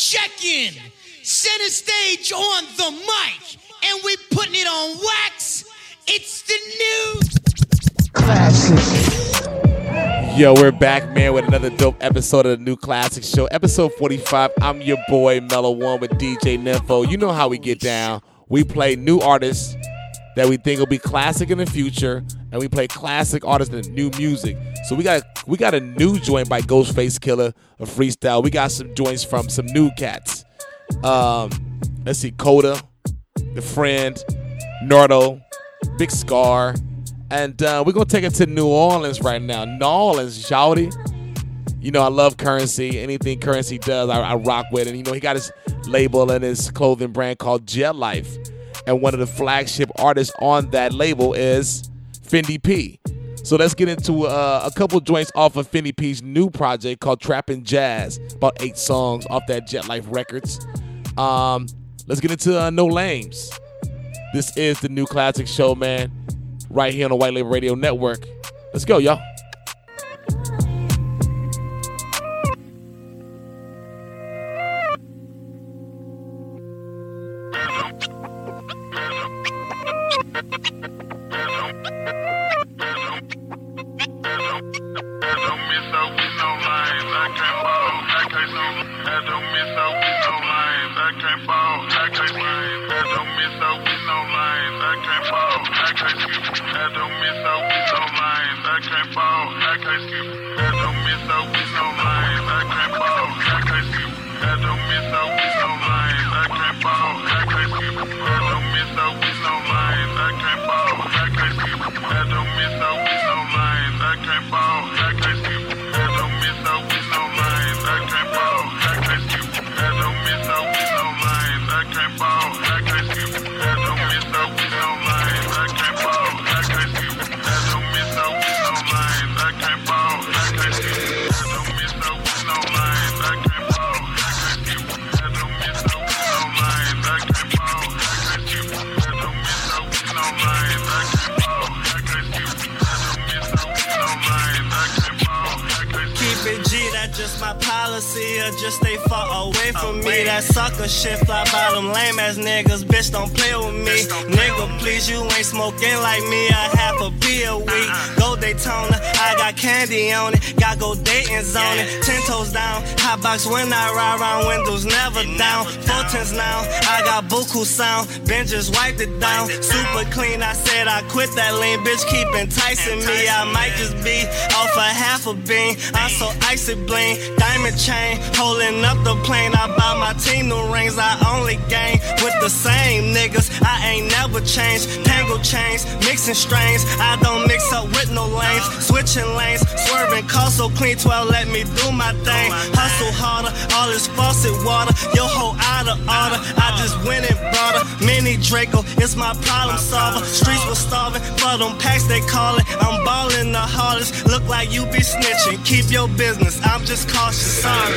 check-in. Center stage on the mic. And we putting it on wax. It's the new classic. Yo, we're back, man, with another dope episode of the New Classic Show. Episode 45. I'm your boy, Mellow One, with DJ Nympho. You know how we get down. We play new artists that we think will be classic in the future, and we play classic artists and new music. So we got a new joint by Ghostface Killah, a freestyle. We got some joints from some new cats. Let's see, Coda, The Friend, Nardo, Big Scar, and we're gonna take it to New Orleans right now. New Orleans, shawty. You know I love Currency. Anything Currency does, I rock with. And you know he got his label and his clothing brand called Jet Life. And one of the flagship artists on that label is Fendi P. So let's get into a couple joints off of Fendi P's new project called Trappin' Jazz. About 8 songs off that Jet Life Records. Let's get into No Lames. This is the New Classic Show, man. Right here on the White Label Radio Network. Let's go, y'all. Just stay far away from me. That sucker shit fly by them lame ass niggas. Bitch, don't play with me. Nigga, please, you ain't smoking like me. I have a beer a week. Go Daytona, I got candy on it. Got go Dayton's on it. 10 toes down. Hot box when I ride around, windows never down. 4 tens now. I got buku sound. Ben just wiped it down. Super clean. I said I quit that lean. Bitch, keep enticing me. I might just be off a half a bean. I'm so icy bling. Diamond chain. Holding up the plane, I buy my team new rings. I only gang with the same niggas. I ain't never changed. Tangle chains, mixing strains. I don't mix up with no lanes. Switching lanes, swerving car so clean. 12 let me do my thing. Hustle harder, all this faucet water. Your whole out of order. I just went and brought her. Mini Draco, it's my problem solver. Streets was starving for them packs they call it. I'm ballin' the hardest. Look like you be snitching. Keep your business. I'm just cautious. Sorry.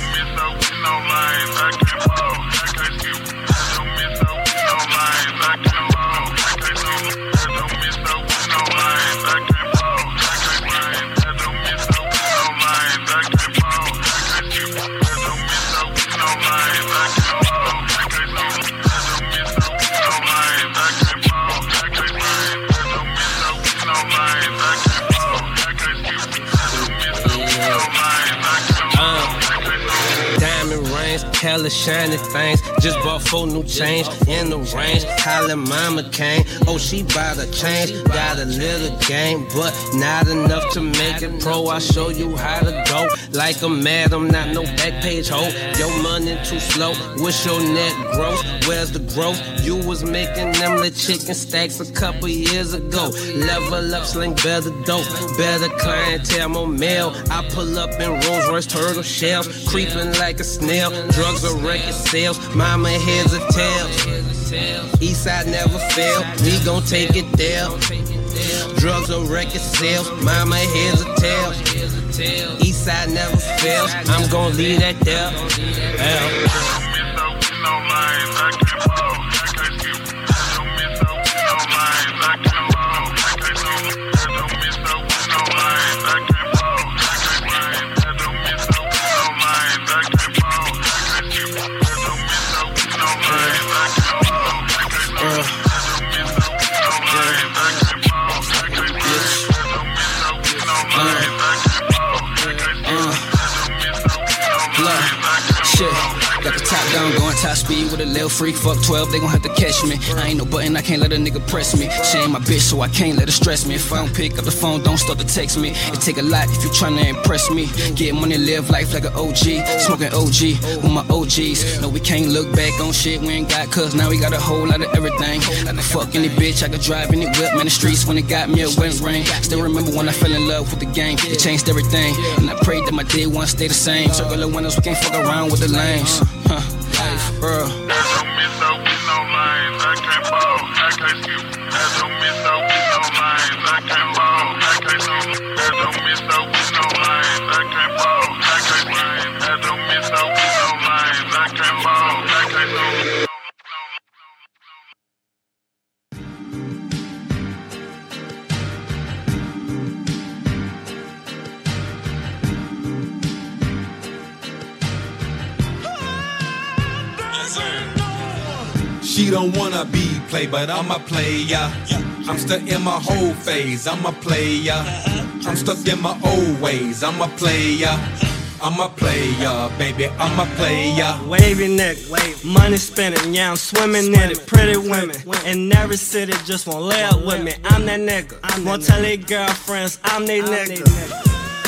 Hella shiny things, just bought 4 new chains in the range. Holla mama came, oh she bout to change. Got a little game, but not enough to make it pro. I'll show you how to go. Like a mad, I'm not no back page hoe. Your money too slow, what's your net growth? Where's the growth? You was making them little chicken stacks a couple years ago. Level up, sling better dope, better clientele, more mail. I pull up in Rolls Royce turtle shells, creeping like a snail. Drugs are record sales, mama heads or tails. Eastside never fail, we gon' take it there. Drugs are record sales, mama heads or tails. Eastside never fails, I'm gon' leave that there. I'm going top speed with a little freak. Fuck 12, they gon' have to catch me. I ain't no button, I can't let a nigga press me. She ain't my bitch, so I can't let her stress me. If I don't pick up the phone, don't start to text me. It take a lot if you tryna impress me. Get money, live life like an OG. Smoking OG with my OGs. No, we can't look back on shit we ain't got, cause now we got a whole lot of everything. I can fuck any bitch, I can drive any whip. Man, the streets when it got me a wet ring. Still remember when I fell in love with the game. It changed everything, and I prayed that my day one stay the same. Circle of windows, we can't fuck around with the lanes. Life, bro. That don't miss out with no lines. I can't ball, I can't skip. That don't miss out with no lines. I can't ball, I can't skip. That don't miss out with no lines. I can't ball, I can't skip. That don't miss out with no lines. I can't ball, I can't skip. She don't wanna be played, but I'm a player. I'm stuck in my whole phase, I'm a player. I'm stuck in my old ways, I'm a player. I'm a player, baby, I'm a player. Wavy neck, money spinning, yeah, I'm swimming in it. Pretty women in every city just won't lay up with me. I'm that nigga. Won't tell their girlfriends I'm they nigga.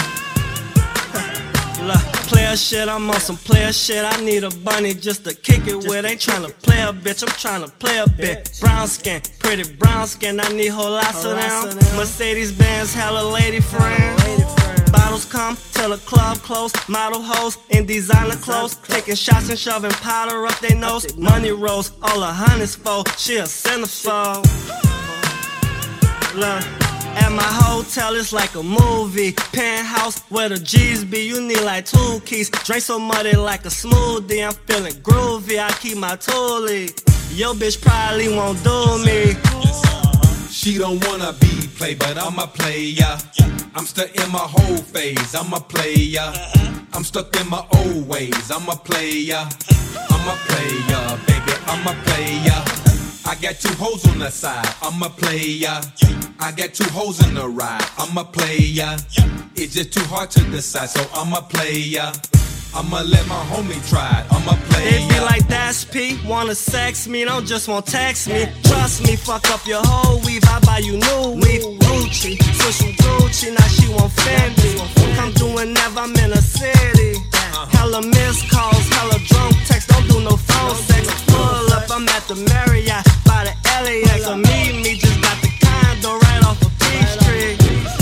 Player shit, I'm on some player shit. I need a bunny just to kick it with. Ain't tryna play a bitch, I'm tryna play a bit. Brown skin, pretty brown skin, I need whole lots of them. Mercedes Benz, hella lady friend. Bottles come till the club close. Model hoes in designer clothes, taking shots and shoving powder up their nose. Money rolls, all a hundreds for. She a centerfold. Look. At my hotel, it's like a movie. Penthouse where the G's be. You need like 2 keys. Drink so muddy like a smoothie. I'm feeling groovy. I keep my toolie. Yo bitch probably won't do me. She don't wanna be played, but I'm a player. I'm stuck in my whole phase, I'm a player. I'm stuck in my old ways, I'm a player. I'm a player, baby, I'm a player. I got 2 hoes on the side, I'm a player. I got 2 hoes in the ride, I'm a player. It's just too hard to decide, so I'm a player. I'ma let my homie try it, I'm a player. It be like that's P, wanna sex me, don't just want text me. Trust me, fuck up your whole weave, I buy you new weave. Gucci, switch from Gucci, now she want Fendi. Come doing never, I'm in a city. Hella missed calls, hella drunk texts, don't do no phone sex. Pull up, I'm at the Marriott, by the LAX. So meet me, just got the condo right off of Peachtree.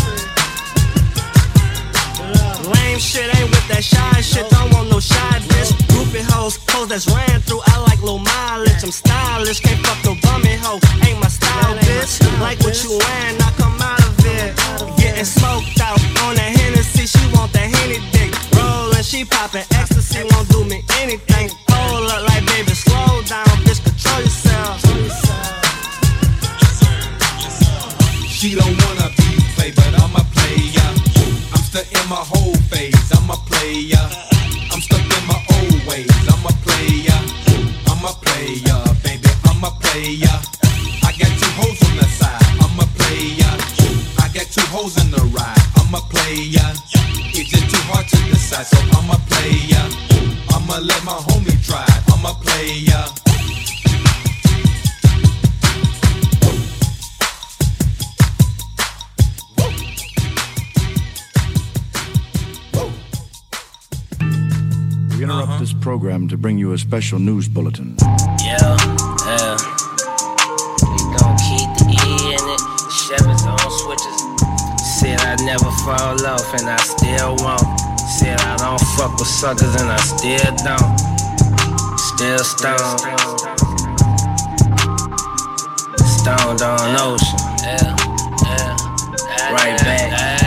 Lame shit, ain't with that shy shit, don't want no shy bitch. Groupie hoes, hoes that's ran through, I like low mileage. I'm stylish, can't fuck no bummy hoe, ain't my style bitch. Like what you wearing, I come out of it. Getting smoked out on that Hennessy, she want that Henny dick. Rollin', she poppin' ecstasy, won't do me anything. Hold up like baby, slow down, bitch, control yourself. She don't wanna be played, but I'm a player. I'm stuck in my whole phase, I'm a player. I'm stuck in my old ways, I'm a player. I'm a player, baby, I'm a player. I got 2 hoes on the side, I'm a player. I got 2 hoes in the ride, I'm a player. It's just too hard to decide, so I'm a player. I'ma let my homie try it, I'm a player. We interrupt this program to bring you a special news bulletin. Yeah. We gon' keep the E in it. Chevy's on switches. Said I never fall off and I still won't. Said I don't fuck with suckers and I still don't. Still stoned. Stoned on ocean. Right back.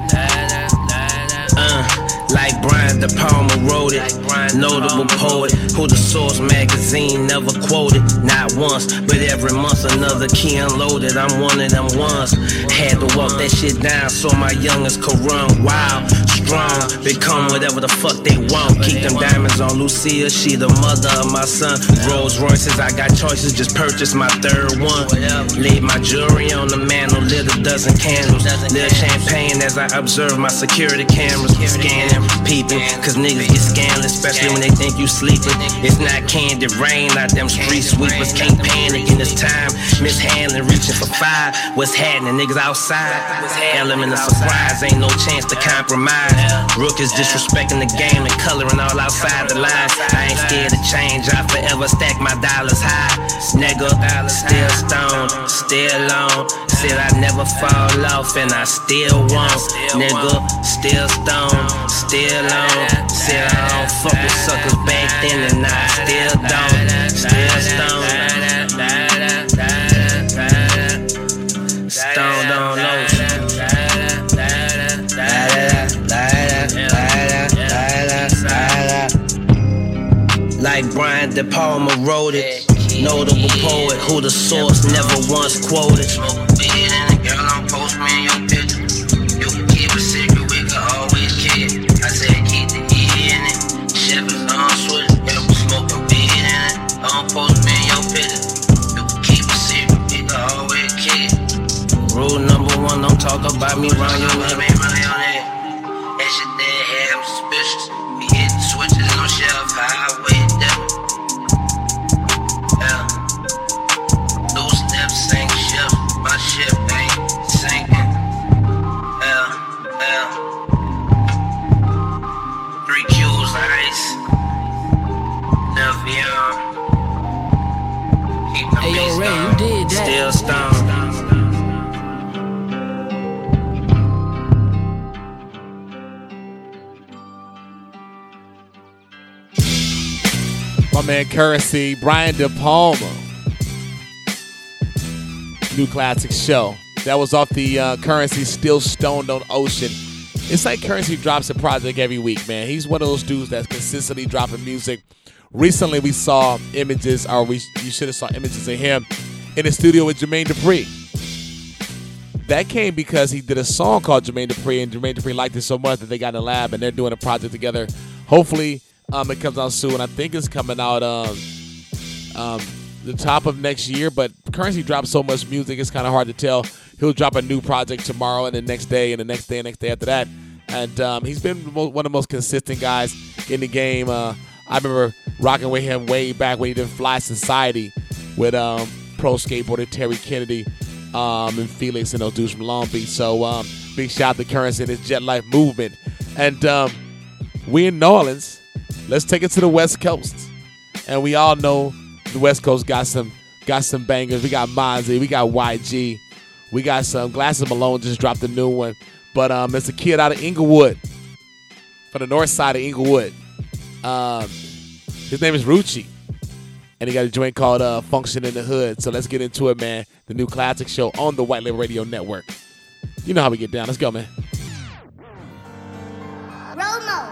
Like Brian De Palma wrote it, notable poet, who the Source magazine never quoted, not once, but every month another key unloaded. I'm one of them ones, had to walk that shit down so my youngest could run wild. grown, become whatever the fuck they want. Keep them diamonds on Lucia, she the mother of my son. Rolls Royces, I got choices, just purchased my third one. Leave my jewelry on the mantle, lit a dozen candles. Lit champagne as I observe my security cameras. Scanning, peeping, cause niggas get scandalous, especially when they think you sleeping. It's not candy rain, not them street sweepers. Can't panic in this time, mishandling, reaching for fire. What's happening, niggas outside? Element of surprise, ain't no chance to compromise. Rookies disrespecting the game and coloring all outside the lines. I ain't scared to change, I forever stack my dollars high. Nigga, still stoned, still on. Said I never fall off and I still won't. Nigga, still stoned, still on. Said I don't fuck with suckers back then and I still don't. Still stoned. Stoned on ocean. Like Brian De Palma wrote it. Notable poet who the source never once quoted. Smoke a weed and the girl on post me in your picture. You can keep a secret, we can always kick it. I said keep the E in it. Shepherds on switch. You can smoke a weed in it. On post me in your picture. You can keep a secret, we can always kick it. Rule number one, don't talk about me around your nigga. That shit there, yeah, I'm suspicious. We hit the switches on shelf, highway devil. Yeah. Those steps sink ship, my ship ain't sinking. Yeah, yeah. 3 Q's ice. Never young. Keep the Hey, yo, Ray, you did that. Still stoned. My man Currency, Brian De Palma. New classic show. That was off the Currency Still Stoned on Ocean. It's like Currency drops a project every week, man. He's one of those dudes that's consistently dropping music. Recently we saw images, or you should have saw images of him in the studio with Jermaine Dupri. That came because he did a song called Jermaine Dupri, and Jermaine Dupri liked it so much that they got in the lab and they're doing a project together. Hopefully, it comes out soon. I think it's coming out the top of next year, but Currency drops so much music, it's kind of hard to tell. He'll drop a new project tomorrow and the next day and the next day and next day after that. And he's been one of the most consistent guys in the game. I remember rocking with him way back when he did Fly Society with pro skateboarder Terry Kennedy and Felix and those dudes from Long Beach. So big shout out to Currency and his Jet Life movement. And we in New Orleans. Let's take it to the West Coast. And we all know the West Coast got some bangers. We got Mozzie, we got YG, we got some Glasses Malone just dropped a new one. But it's a kid out of Inglewood, from the north side of Inglewood. His name is Rucci. And he got a joint called Function in the Hood. So let's get into it, man. The new classic show on the White Label Radio Network. You know how we get down. Let's go, man. Romo.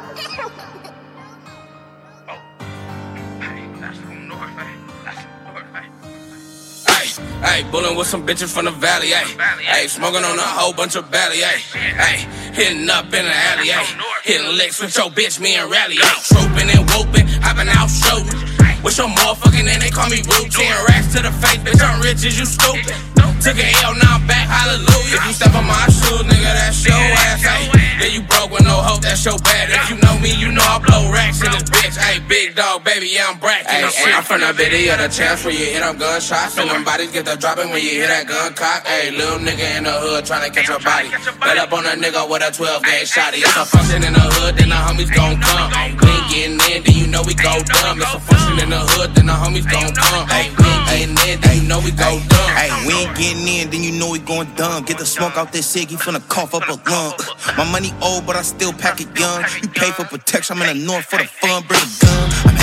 Hey, bullin' with some bitches from the valley, hey, smoking on a whole bunch of Bally, hey, hitting up in the alley, hitting licks with your bitch, me and Rally, trooping and whooping, hopping out shooting. With your motherfucking name, they call me routine. Racks to the face, bitch, I'm rich as you stupid. Took an L, now I'm back, hallelujah. If you step on my shoes, nigga, that's your ass, ayy. Yeah, you broke with no hope, that's your bad. If you know me, you know I blow racks in this bitch. Ayy, big dog, baby, yeah, I'm bracking. Ayy, I'm from the video, the chance where you hit up gunshots. And them bodies get the dropping when you hear that gun cock. Ayy, little nigga in the hood tryna catch a body. Bet up on a nigga with a 12-gauge shotty. It's a function in the hood, then the homies gon' come. We ain't getting in, then you know we go dumb. It's a function in the hood, then the homies gon' come. Ayy, we ain't getting in, then you know we go dumb. Ayy, we ain't getting in, then you know we going dumb. Get the smoke out this cig, he finna cough up a lung. My money old, but I still pack it young. You pay for protection, I'm in the north for the fun. Bring a gun, I'm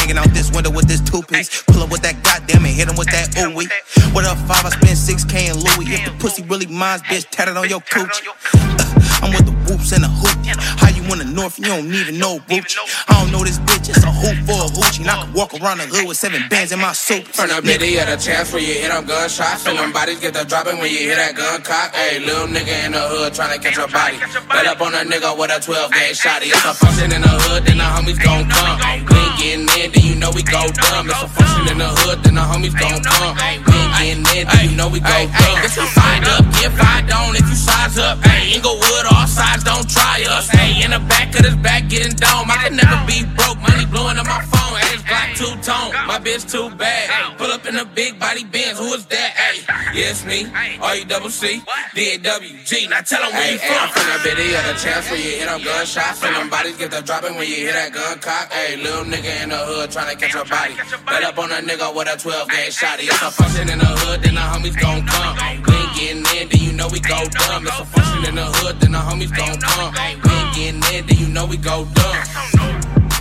hanging out this window with this two-piece. Pull up with that goddamn and hit him with that ooey. What up, 5? I spend 6K in Louis. If the pussy really mine's, bitch, tatted on your coochie. I'm with the whoops and the hoop. How you in the north, you don't even know Gucci. I don't know this bitch, it's a hoop for a hoochie. And I can walk around the hood with 7 bands in my suit. Turn up, nigga, you had a chance where you hit them gunshots. And them bodies get the dropping when you hear that gun cock. Hey, little nigga in the hood trying to catch a body. Bet up on a nigga with a 12-gauge shotty. It's a function in the hood, then the homies gon' come. We ain't getting in, then you know we go dumb. It's a function in the hood, then the homies gon' come. We ain't getting in, then you know we go dumb. If you fired up, get fired on. If you size up, hey, Inglewood, all sides don't try us. Hey, in the back of this back getting dome. I can never be broke, money blowing up my phone. Hey, it's Glock 2-tone, my bitch too bad. Pull up in a big body Benz, who is that? Hey, yeah, it's me, R-U-C-C, D-A-W-G. Now tell them where you from. I'm from the bitty of the chance where you hit them gunshots. And them bodies get the dropping when you hear that gun cock. Hey, little nigga in the hood trying to catch a body. Bet up on a nigga with a 12-gauge shotty. It's a function in the hood, then the homies gon' come. We ain't getting in, then you know we go dumb. It's a function in the hood, then the homies gon' come. We ain't getting in, then you know we go dumb.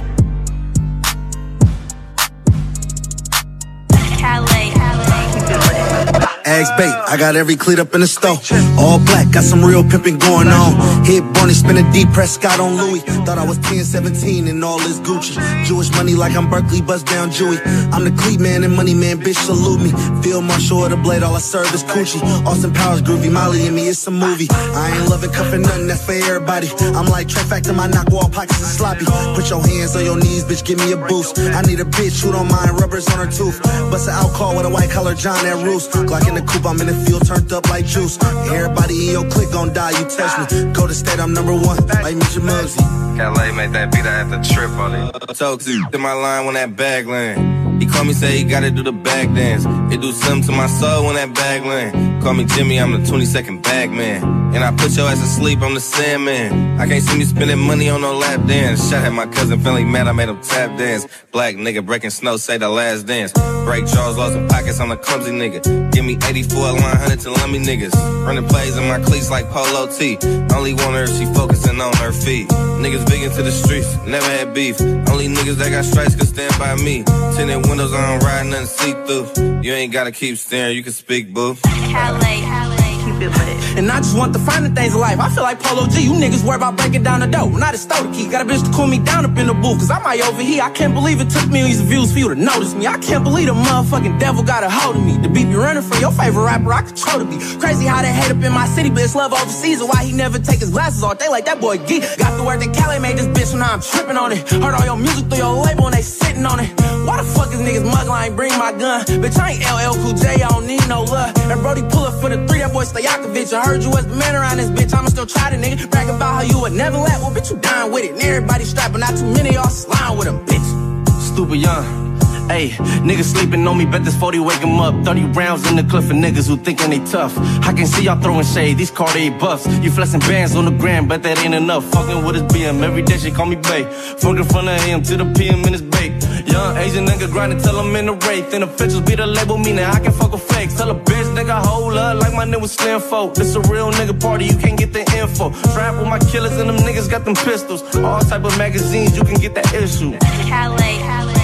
Ags bait, I got every cleat up in the store. All black, got some real pimping going on. Hit Bonnie, spin a deep press, Scott on Louis. Thought I was 10, 17 and all this Gucci. Jewish money like I'm Berkeley, bust down Jewy. I'm the cleat man and money man, bitch, salute me. Field Marshal of the blade, all I serve is coochie. Austin Powers, groovy, Molly and me, it's a movie. I ain't loving cuffing nothing, that's for everybody. I'm like trifecta, my knock wall pockets is sloppy. Put your hands on your knees, bitch, give me a boost. I need a bitch who don't mind rubbers on her tooth. Bust an out call with a white collar John at Roost. Glock in the coupe, I'm in the field, turned up like juice. Everybody in your clique gon' die, you test me. Go to state, I'm number 1, like Mitch Muggsy. Calais made that beat, I had to trip on it. Talk in my line when that bag land. He call me, say he gotta do the bag dance. It do something to my soul when that bag land. Call me Jimmy, I'm the 22nd bag man. And I put your ass to sleep, I'm the Sandman. I can't see me spending money on no lap dance. Shot at my cousin, feeling mad, I made him tap dance. Black nigga breaking snow, say the last dance. Break jaws, lost some pockets, I'm a clumsy nigga. Give me 84, line 100 to lummy niggas. Running plays in my cleats like Polo T. Only want her if she focusing on her feet. Niggas big into the streets, never had beef. Only niggas that got stripes can stand by me. Tinted windows, I don't ride nothing see-through. You ain't gotta keep staring, you can speak, boo. And I just want the finer things in life. I feel like Polo G, you niggas worry about breaking down the dough. Not a stole the key, got a bitch to cool me down up in the booth. Cause I might overheat, I can't believe it took millions of views for you to notice me. I can't believe the motherfucking devil got a hold of me. The beat be running from your favorite rapper, I control the beat. Crazy how they hate up in my city, but it's love overseas. And why he never take his glasses off, they like that boy geek. Got the work that Calais made this bitch, so now I'm tripping on it. Heard all your music through your label and they sitting on it. Why the fuck is niggas muggling, I ain't bring my gun. Bitch, I ain't LL Cool J, I don't need no love. And Brody pull up for the 3, that boy Stojakovic. I heard you was the man around this bitch, I'ma still try to nigga. Brag about how you would never let, well bitch you dying with it. And everybody strapping, not too many y'all slime with them, bitch. Stupid young. Ayy, niggas sleeping on me, bet this 40 wake 'em up. 30 rounds in the clip for niggas who thinkin' they tough. I can see y'all throwing shade, these Cartier buffs. You flexing bands on the gram, bet that ain't enough. Fucking with his BM, every day she call me bae. Funkin' from the AM to the PM in his bake. Young Asian nigga grindin' till I'm in the wraith. And officials be the label, meaning I can fuck with fakes. Tell a bitch nigga hold up like my nigga was Slim Folk. This a real nigga party, you can't get the info. Trap with my killers and them niggas got them pistols. All type of magazines, you can get that issue. Calais.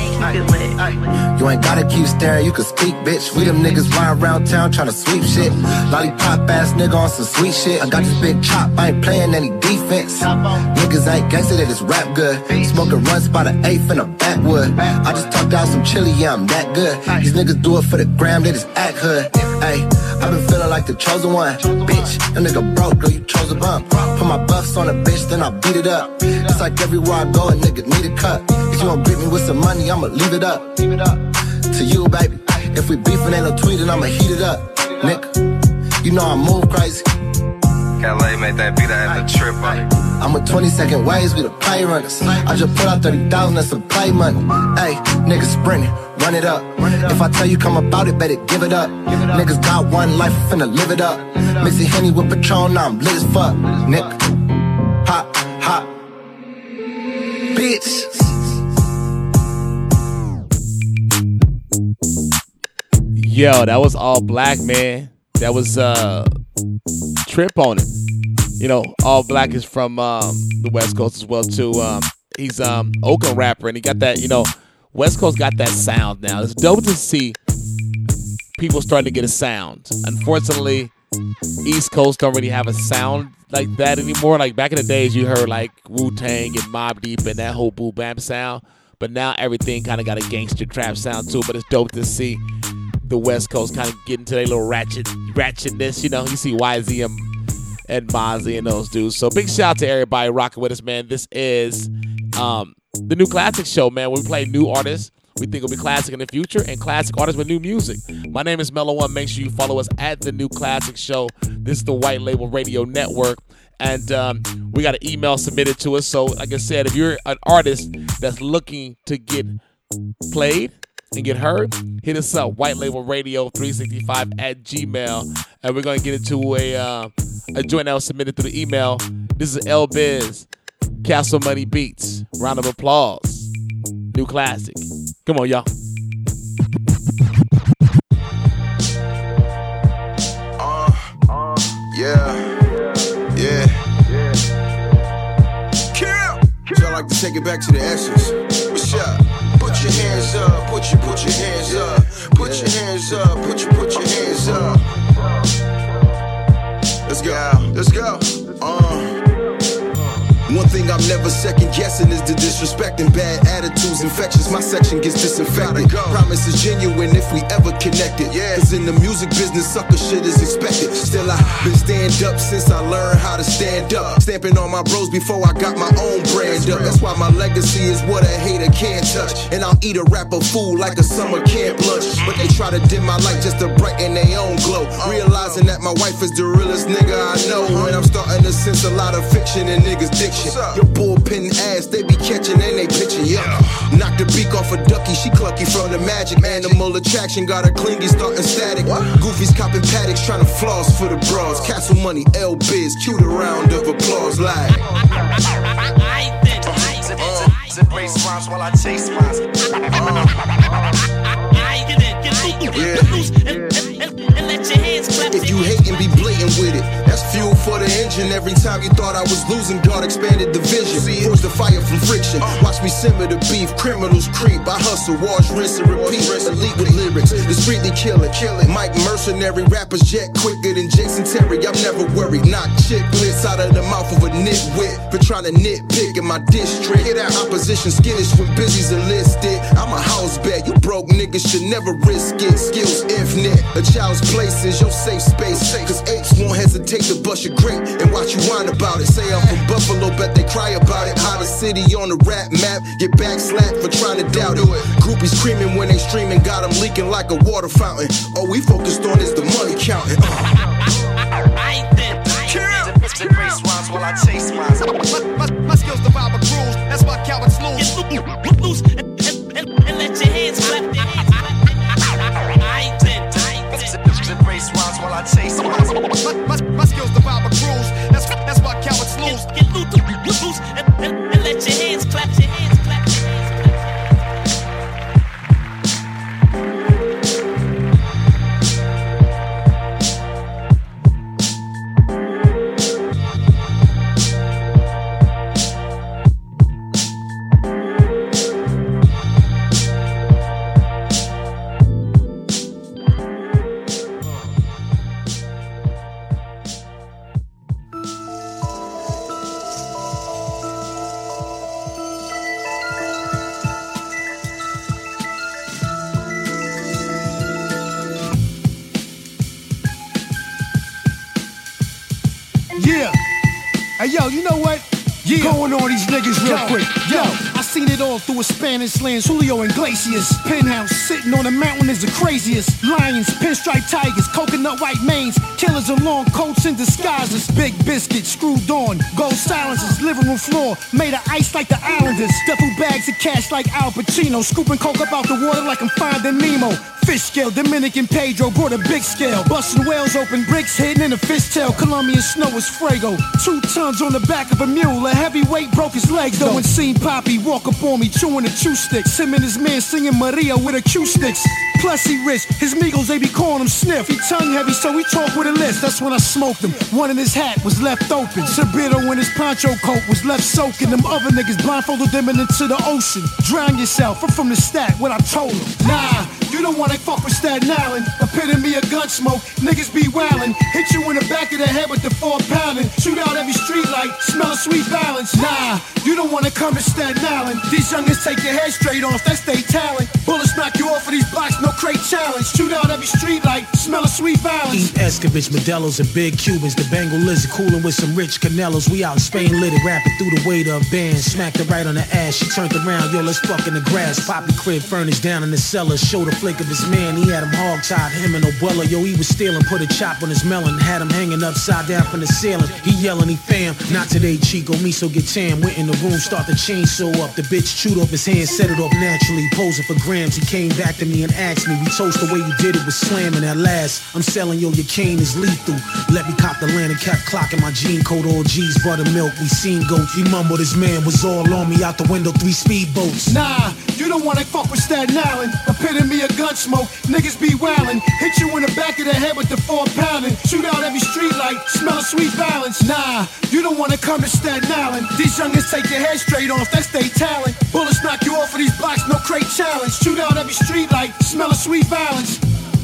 You ain't gotta keep staring, you can speak, bitch. We them niggas ride around town tryna sweep shit. Lollipop ass nigga on some sweet shit. I got this big chop, I ain't playing any defense. Niggas ain't gangsta, they just rap good. Smoking runs by the 8th in a backwood. I just talked out some chili, yeah, I'm that good. These niggas do it for the gram, they just act hood. Ayy, I been feeling like the chosen one. Bitch, a nigga broke, girl, you chose a bump. Put my buffs on a bitch, then I beat it up. It's like everywhere I go, a nigga need a cut. If you don't greet me with some money, I'ma leave it up. To you, baby. If we beefin', ain't no tweetin', I'ma heat it up. Nigga, you know I move crazy. Calais made that beat, I had to trip on it. I'm with 22nd ways, we the play runners. I just put out 30,000, that's some play money. Ayy, niggas sprinting, run it up. If I tell you come about it, better give it up. Niggas got one life, I'm finna live it up. Mixing Henny with Patron, now I'm lit as fuck. Nigga, hot, bitch. Yo, that was All Black, man. That was Trip on it. You know, All Black is from the West Coast as well too. He's Oakland rapper, and he got that, you know, West Coast got that sound now. It's dope to see people starting to get a sound. Unfortunately, East Coast don't really have a sound like that anymore. Like back in the days, you heard like Wu-Tang and Mobb Deep and that whole boom bap sound. But now everything kind of got a gangster trap sound too. But it's dope to see the West Coast kind of get into their little ratchetness. You know, you see YZ and Mozzie and those dudes. So big shout out to everybody rocking with us, man. This is the New Classic Show, man. Where we play new artists we think will be classic in the future and classic artists with new music. My name is Mellow One. Make sure you follow us at the New Classic Show. This is the White Label Radio Network. And we got an email submitted to us. So like I said, if you're an artist that's looking to get played and get heard, hit us up, whitelabelradio365@gmail. And we're going to get into a joint that was submitted through the email. This is L Biz, Castle Money Beats. Round of applause. New Classic. Come on, y'all. Yeah. So I like to take it back to the essence. What's up? Put your hands up. Put your hands up. Put your hands up. Put your hands up. Let's go. One thing I'm never second guessing is the disrespect and bad attitudes infectious. My section gets disinfected. Promise is genuine if we ever connected. Cause in the music business, sucker shit is expected. Still I've been stand up since I learned how to stand up. Stamping on my bros before I got my own brand up. That's why my legacy is what a hater can't touch. And I'll eat a rapper food like a summer camp lunch. But they try to dim my light just to brighten their own glow. Realizing that my wife is the realest nigga I know. And I'm starting to sense a lot of fiction in niggas' diction. Your bullpen ass, they be catching and they pitching, Knock the beak off a ducky, she clucky from the magic. Animal attraction, got her clingy starting static. Goofies copping paddocks, trying to floss for the bras. Castle Money, L Biz, cue the round of applause like. Zip race rhymes while I chase rhymes. If you hate and be blatant with it, that's fuel for the engine. Every time you thought I was losing, God expanded the vision. Force the fire from friction. Watch me simmer the beef, criminals creep. I hustle, wash, rinse, and repeat. Elite with lyrics, discreetly kill it. Mike mercenary, rappers jet quicker than Jason Terry. I'm never worried. Knock chicklets out of the mouth of a nitwit for trying to nitpick in my district. Get out opposition skittish when busy's enlisted. I'm a house bet, you broke niggas should never risk it. Skills infinite, a child's place is your safe space. Cause apes won't hesitate to bust your grape and watch you whine about it. Say I'm from Buffalo, bet they cry about it. Hottest city on the rap map, get backslapped for trying to doubt it. Groupies screaming when they streaming, got them leaking like a water fountain. All we focused on is the money counting. Zip race rhymes while I chase rhymes. My skills devour crews, that's why cowards lose. Loose and let your hands clap. Zip race rhymes while I chase rhymes. My skills devour crews, that's why cowards lose. Get loose and let your hands clap. Yo, you know what? Going on these niggas real quick. Yo, I seen it all through a Spanish lens. Julio Iglesias, penthouse, sitting on a mountain is the craziest. Lions, pinstripe tigers, coconut white manes, killers in long coats and disguises. Big biscuit, screwed on, gold silencers, living room floor made of ice like the Islanders. Duffel bags of cash like Al Pacino, scooping coke up out the water like I'm Finding Nemo. fish scale. Dominican Pedro brought a big scale. Busting whales open, bricks hidden in a fishtail. Colombian snow is Fuego. 2 tons on the back of a mule. A heavyweight broke his legs though. And seen Poppy walk up on me chewing the chew sticks. Him and his man singing Maria with acoustics. Plus he rich, his Migos they be calling him Sniff. He tongue heavy so he talk with a list. That's when I smoked him. One in his hat was left open. Sabito in his poncho coat was left soaking. Them other niggas blindfolded them and into the ocean. Drown yourself, I'm from the stat, what I told him. Nah, you don't wanna fuck with Staten Island. Epitome of gun smoke, niggas be wildin'. Hit you in the back of the head with the 4 poundin'. Shoot out every street light, smell a sweet balance. Nah, you don't wanna come to Staten Island. These youngins take your head straight off, that's they talent. Bullets knock you off of these blocks, no crate challenge. Shoot out every street light, smell a sweet balance. Eat Escovitch, Modelo's, and big Cubans. The Bengal lizard coolin' with some rich Canelos. We out in Spain lit it, rapping through the weight of bands. Smacked her right on the ass, she turned around, yo, let's fuck in the grass. Poppy crib furnished down in the cellar, showed a flick of his man. He had him hog-tied, him and Obuela. Yo, he was stealing, put a chop on his melon. Had him hanging upside down from the ceiling. He yelling, he fam, not today, Chico. Miso get tan, went in the room, start the chainsaw up. The bitch chewed off his hand, set it off naturally. Posing for grams, he came back to me and asked me. We toast the way you did it was slamming at last. I'm selling, yo, your cane is lethal. Let me cop the land and kept clocking my jean coat. All G's, buttermilk, we seen goats. He mumbled his man was all on me, out the window, 3 speedboats. Nah, you don't wanna fuck with Staten Island. Epitome of gun smoke, niggas be wildin'. Hit you in the back of the head with the 4 poundin'. Shoot out every street light, smell a sweet balance. Nah, you don't wanna come to Staten Island. These youngins take your head straight off, that's they talent. Bullets knock you off of these blocks, no crate challenge. Shoot out every street light, smell a sweet balance.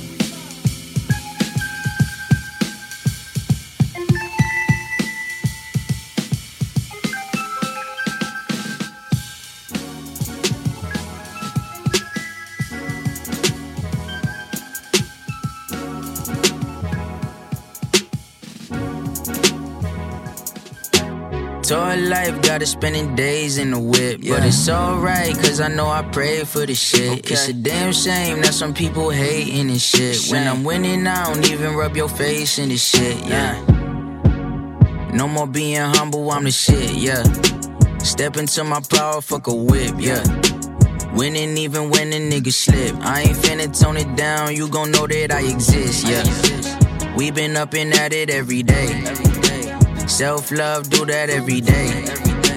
Toy life, got us spending days in the whip. Yeah. But it's alright, cause I know I prayed for this shit. Okay. It's a damn shame that some people hating this shit. When I'm winning, I don't even rub your face in this shit, yeah. No more being humble, I'm the shit, yeah. Step into my power, fuck a whip, yeah. Winning even when a nigga slip. I ain't finna tone it down, you gon' know that I exist, yeah. We been up and at it every day. Self-love, do that every day.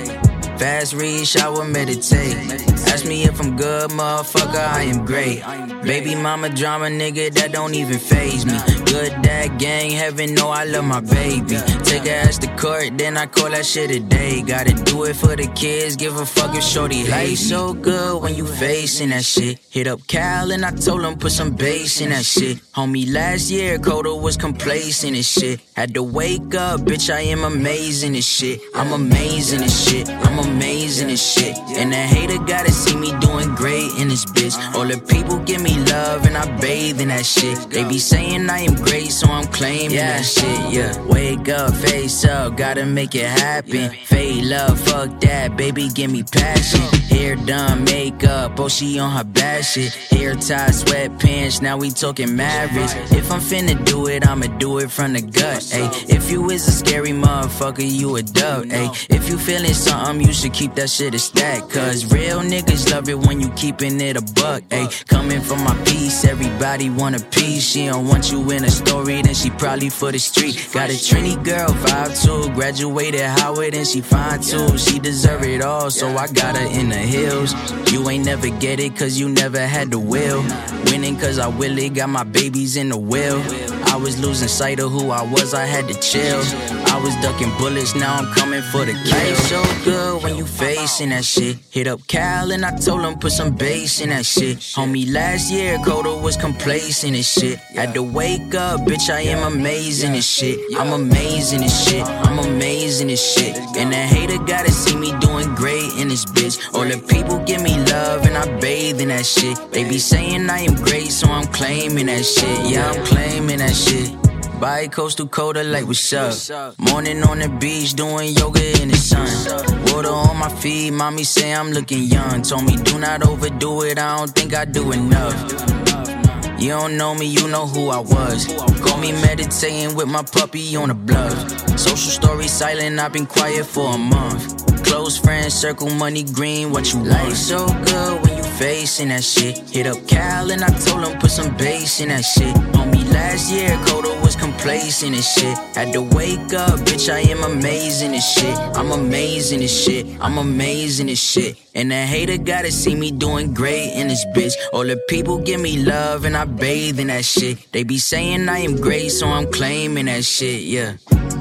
Fast read, shower, meditate. Ask me if I'm good, motherfucker, I am great. Baby mama drama, nigga, that don't even faze me. Good dad, gang, heaven know I love my baby. Take her ass to court, then I call that shit a day. Gotta do it for the kids, give a fuck if shorty hate. Life so good when you facing that shit. Hit up Cal and I told him put some bass in that shit. Homie, last year, Kodo was complacent and shit. Had to wake up, bitch, I am amazing as shit. I'm amazing as shit, I'm amazing as shit. And the hater gotta see me doing great in this bitch. All the people give me love and I bathe in that shit. They be saying I am great, so I'm claiming that shit, yeah. Wake up, face up, gotta make it happen. Fade love, fuck that, baby, give me passion. Hair done, makeup, oh she on her bad shit. Hair tied, sweatpants, now we talking marriage. If I'm finna do it, I'ma do it from the gut, ayy. If you is a scary motherfucker, you a dub, ayy. If you feeling something, you should keep that shit a stack. Cause real niggas love it when you keeping it a buck, ayy. Coming from my piece, everybody want a piece. She don't want you in a story, then she probably for the street. Got a Trini girl, 5'2", graduated Howard and she fine too. She deserve it all, so I got her in the hills. You ain't never get it cause you never had the will. Winning cause I will it, got my babies in the will. I was losing sight of who I was, I had to chill. I was ducking bullets, now I'm coming for the kill. Life so good when you facing that shit. Hit up Cal and I told him put some bass in that shit. Homie, last year Kodo was complacent and shit. Had to wake up, bitch, I am amazing as shit. I'm amazing as shit, I'm amazing as shit. And the hater gotta see me doing great in this bitch. All the people give me love and I bathe in that shit. They be saying I am great, so I'm claiming that shit. Yeah, I'm claiming that shit. Body coastal colder like what's up. Morning on the beach doing yoga in the sun. Water on my feet, mommy say I'm looking young. Told me do not overdo it, I don't think I do enough. You don't know me, you know who I was. Call me meditating with my puppy on the bluff. Social story silent, I've been quiet for a month. Close friends, circle, money green, what you want. Life so good when you face in that shit. Hit up Cal and I told him put some bass in that shit. On me last year, Kodo was complacent and shit. Had to wake up, bitch, I am amazing as shit. I'm amazing as shit. I'm amazing as shit. And the hater gotta see me doing great in this bitch. All the people give me love and I bathe in that shit. They be saying I am great, so I'm claiming that shit, yeah.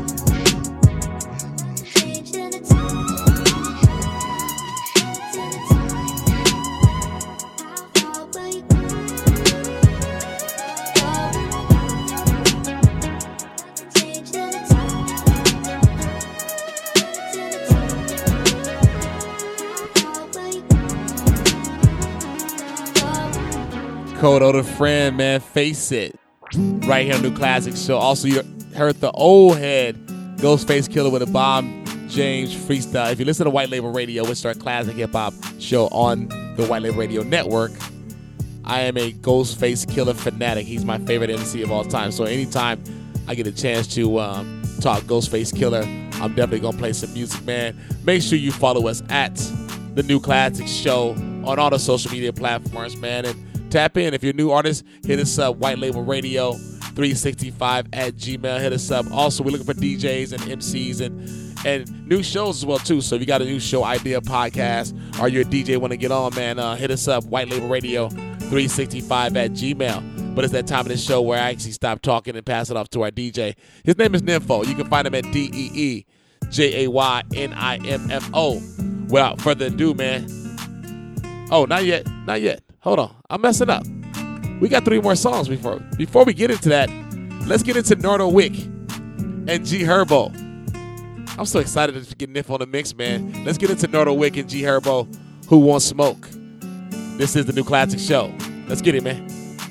Kodo the Friend, man, Face It. Right here on New Classic Show. Also, you heard the old head, Ghostface Killah with a Bomb James freestyle. If you listen to White Label Radio, which is our classic hip-hop show on the White Label Radio Network, I am a Ghostface Killah fanatic. He's my favorite MC of all time. So anytime I get a chance to talk Ghostface Killah, I'm definitely going to play some music, man. Make sure you follow us at the New Classic Show on all the social media platforms, man. And tap in. If you're a new artist, hit us up, White Label Radio 365 at Gmail. Hit us up. Also, we're looking for DJs and MCs and new shows as well, too. So if you got a new show idea, podcast, or you're a DJ want to get on, man, hit us up, White Label Radio 365 at Gmail. But it's that time of the show where I actually stop talking and pass it off to our DJ. His name is Nympho. You can find him at DeeJaynimfo. Without further ado, man. Oh, not yet. Hold on, I'm messing up. We got 3 more songs before we get into that. Let's get into Nardo Wick and G Herbo. I'm so excited to get Nympho on the mix, man. Let's get into Nardo Wick and G Herbo, Who Won't Smoke. This is the New Classic Show. Let's get it, man.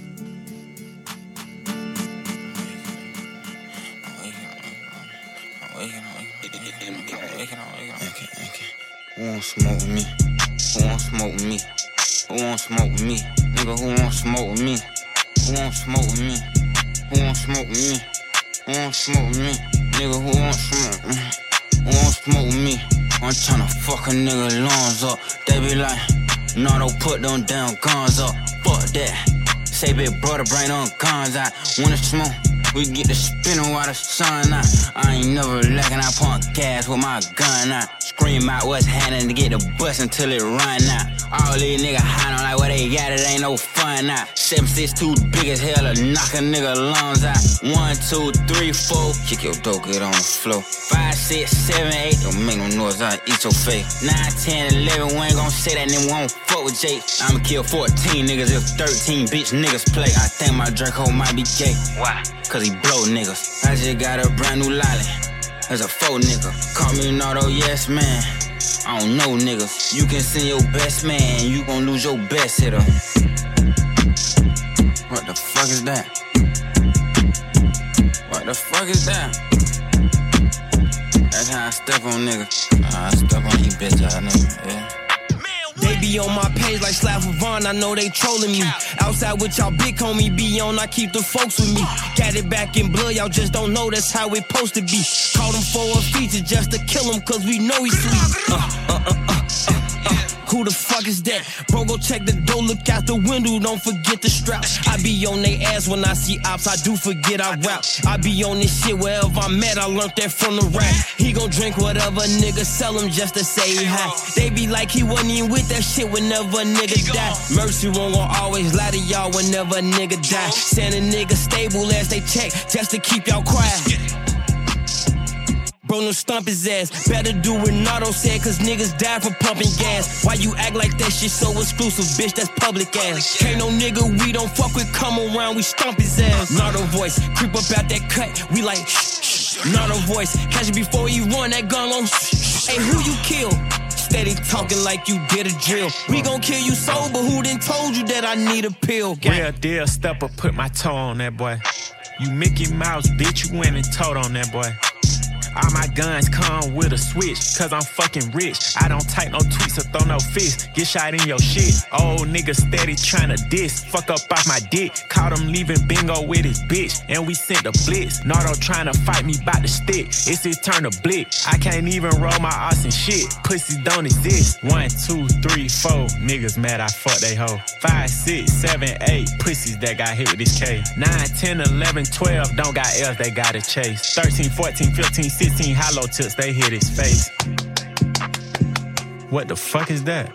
Who won't smoke with me? Who won't smoke with me? Who won't smoke with me? Nigga, who won't smoke with me? Who won't smoke with me? Who won't smoke with me? Who won't smoke with me? Nigga, who won't smoke with me? Who won't smoke with me? I'm tryna fuck a nigga lungs up. They be like, no, don't put them damn guns up. Fuck that. Say big brother, bring them guns out. Wanna smoke? We get the spinning while the sun out. I ain't never lacking, I pump gas with my gun out. Scream out what's happening to get the bus until it run out. All these niggas hiding like what they got, it ain't no fun out. 762 big as hell to knock a nigga lungs out. 1, 2, 3, 4, kick your dope, get on the floor. 5, 6, 7, 8, don't make no noise, I'll eat your face. 9, 10, 11, we ain't gon' say that, then we won't fuck with Jake. I'ma kill 14 niggas if 13 bitch niggas play. I think my Draco might be gay. Why? Cause he blow niggas. I just got a brand new lolly. There's a faux nigga. Call me Nardo, yes man. I don't know niggas. You can send your best man, you gon' lose your best hitter. What the fuck is that? What the fuck is that? That's how I step on niggas. I step on you bitch ass nigga, yeah. They be on my page like Slap Vaughn, I know they trolling me. Outside with y'all big homie be on, I keep the folks with me. Got it back in blood, y'all just don't know that's how it supposed to be. Called him for a feature just to kill him cause we know he's sweet. Who the fuck is that? Bro, go check the door, look out the window, don't forget the strap. I be on they ass when I see ops, I do forget I rap. I be on this shit wherever I'm at, I learned that from the rap. He gon' drink whatever nigga sell him just to say hi. They be like he wasn't even with that shit whenever a nigga die. Mercy won't gon' always lie to y'all whenever a nigga die. Send a nigga stable as they check, just to keep y'all quiet. Bro, no stump his ass. Better do what Nardo said, cause niggas die from pumping gas. Why you act like that shit so exclusive, bitch? That's public ass. Can't no nigga we don't fuck with come around, we stomp his ass. Nardo voice, creep up out that cut, we like shh, shh. Nardo voice, catch it before he run that gun on shh, shh. Hey, who you kill? Steady talking like you did a drill. We gon' kill you sober, who done told you that I need a pill? Real deal stepper, put my toe on that boy. You Mickey Mouse, bitch, you went and told on that boy. All my guns come with a switch, cause I'm fucking rich. I don't type no tweets or throw no fists. Get shot in your shit. Old nigga steady tryna diss. Fuck up off my dick. Caught him leaving bingo with his bitch. And we sent the blitz. Nardo tryna fight me by the stick. It's his turn to blick. I can't even roll my ass and shit. Pussies don't exist. 1, 2, 3, 4. Niggas mad I fuck they hoe. 5, 6, 7, 8. Pussies that got hit with this K. 9, 10, 11, 12. Don't got L's, they gotta chase. 13, 14, 15, 16. Hollow tips, they hit his face. What the fuck is that?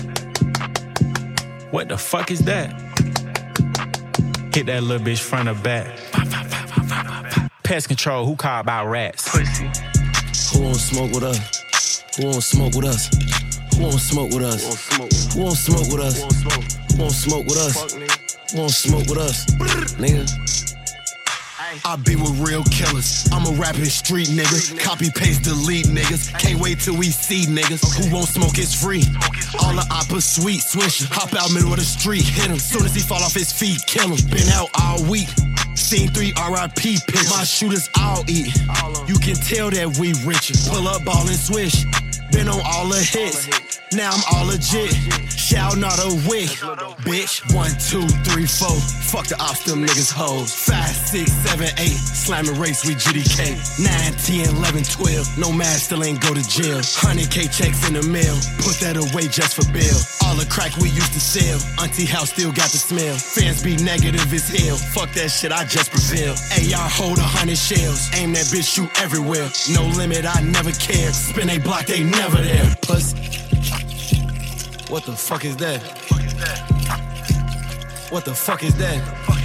What the fuck is that? Hit that little bitch front or back. Pest control, who called about rats? Pussy. Who won't smoke with us? Who won't smoke with us? Who won't smoke with us? Who won't smoke with us? Who won't smoke with us? Who won't smoke with us? Nigga. I be with real killers. I'm a rapping street nigga. Copy, paste, delete niggas. Can't wait till we see niggas. Who won't smoke is free. All the oppa sweet swisher. Hop out middle of the street, hit him. Soon as he fall off his feet, kill him. Been out all week. Seen 3 RIP pics. My shooters all eat. You can tell that we richer. Pull up, ball and swish. Been on all the hits. Now I'm all legit. Shout not a wig. Bitch, 1, 2, 3, 4. Fuck the ops, them niggas hoes. 5, 6, 7, 8. Slamming race with GDK. 9, 10, 11, 12. No man still ain't go to jail. 100K checks in the mail. Put that away just for bail. All the crack we used to sell. Auntie house still got the smell. Fans be negative as hell. Fuck that shit, I just prevail. AR hold 100 shells. Aim that bitch, shoot everywhere. No limit, I never care. Spin a block, they never there. Pussy. What the fuck is that? What the fuck is that?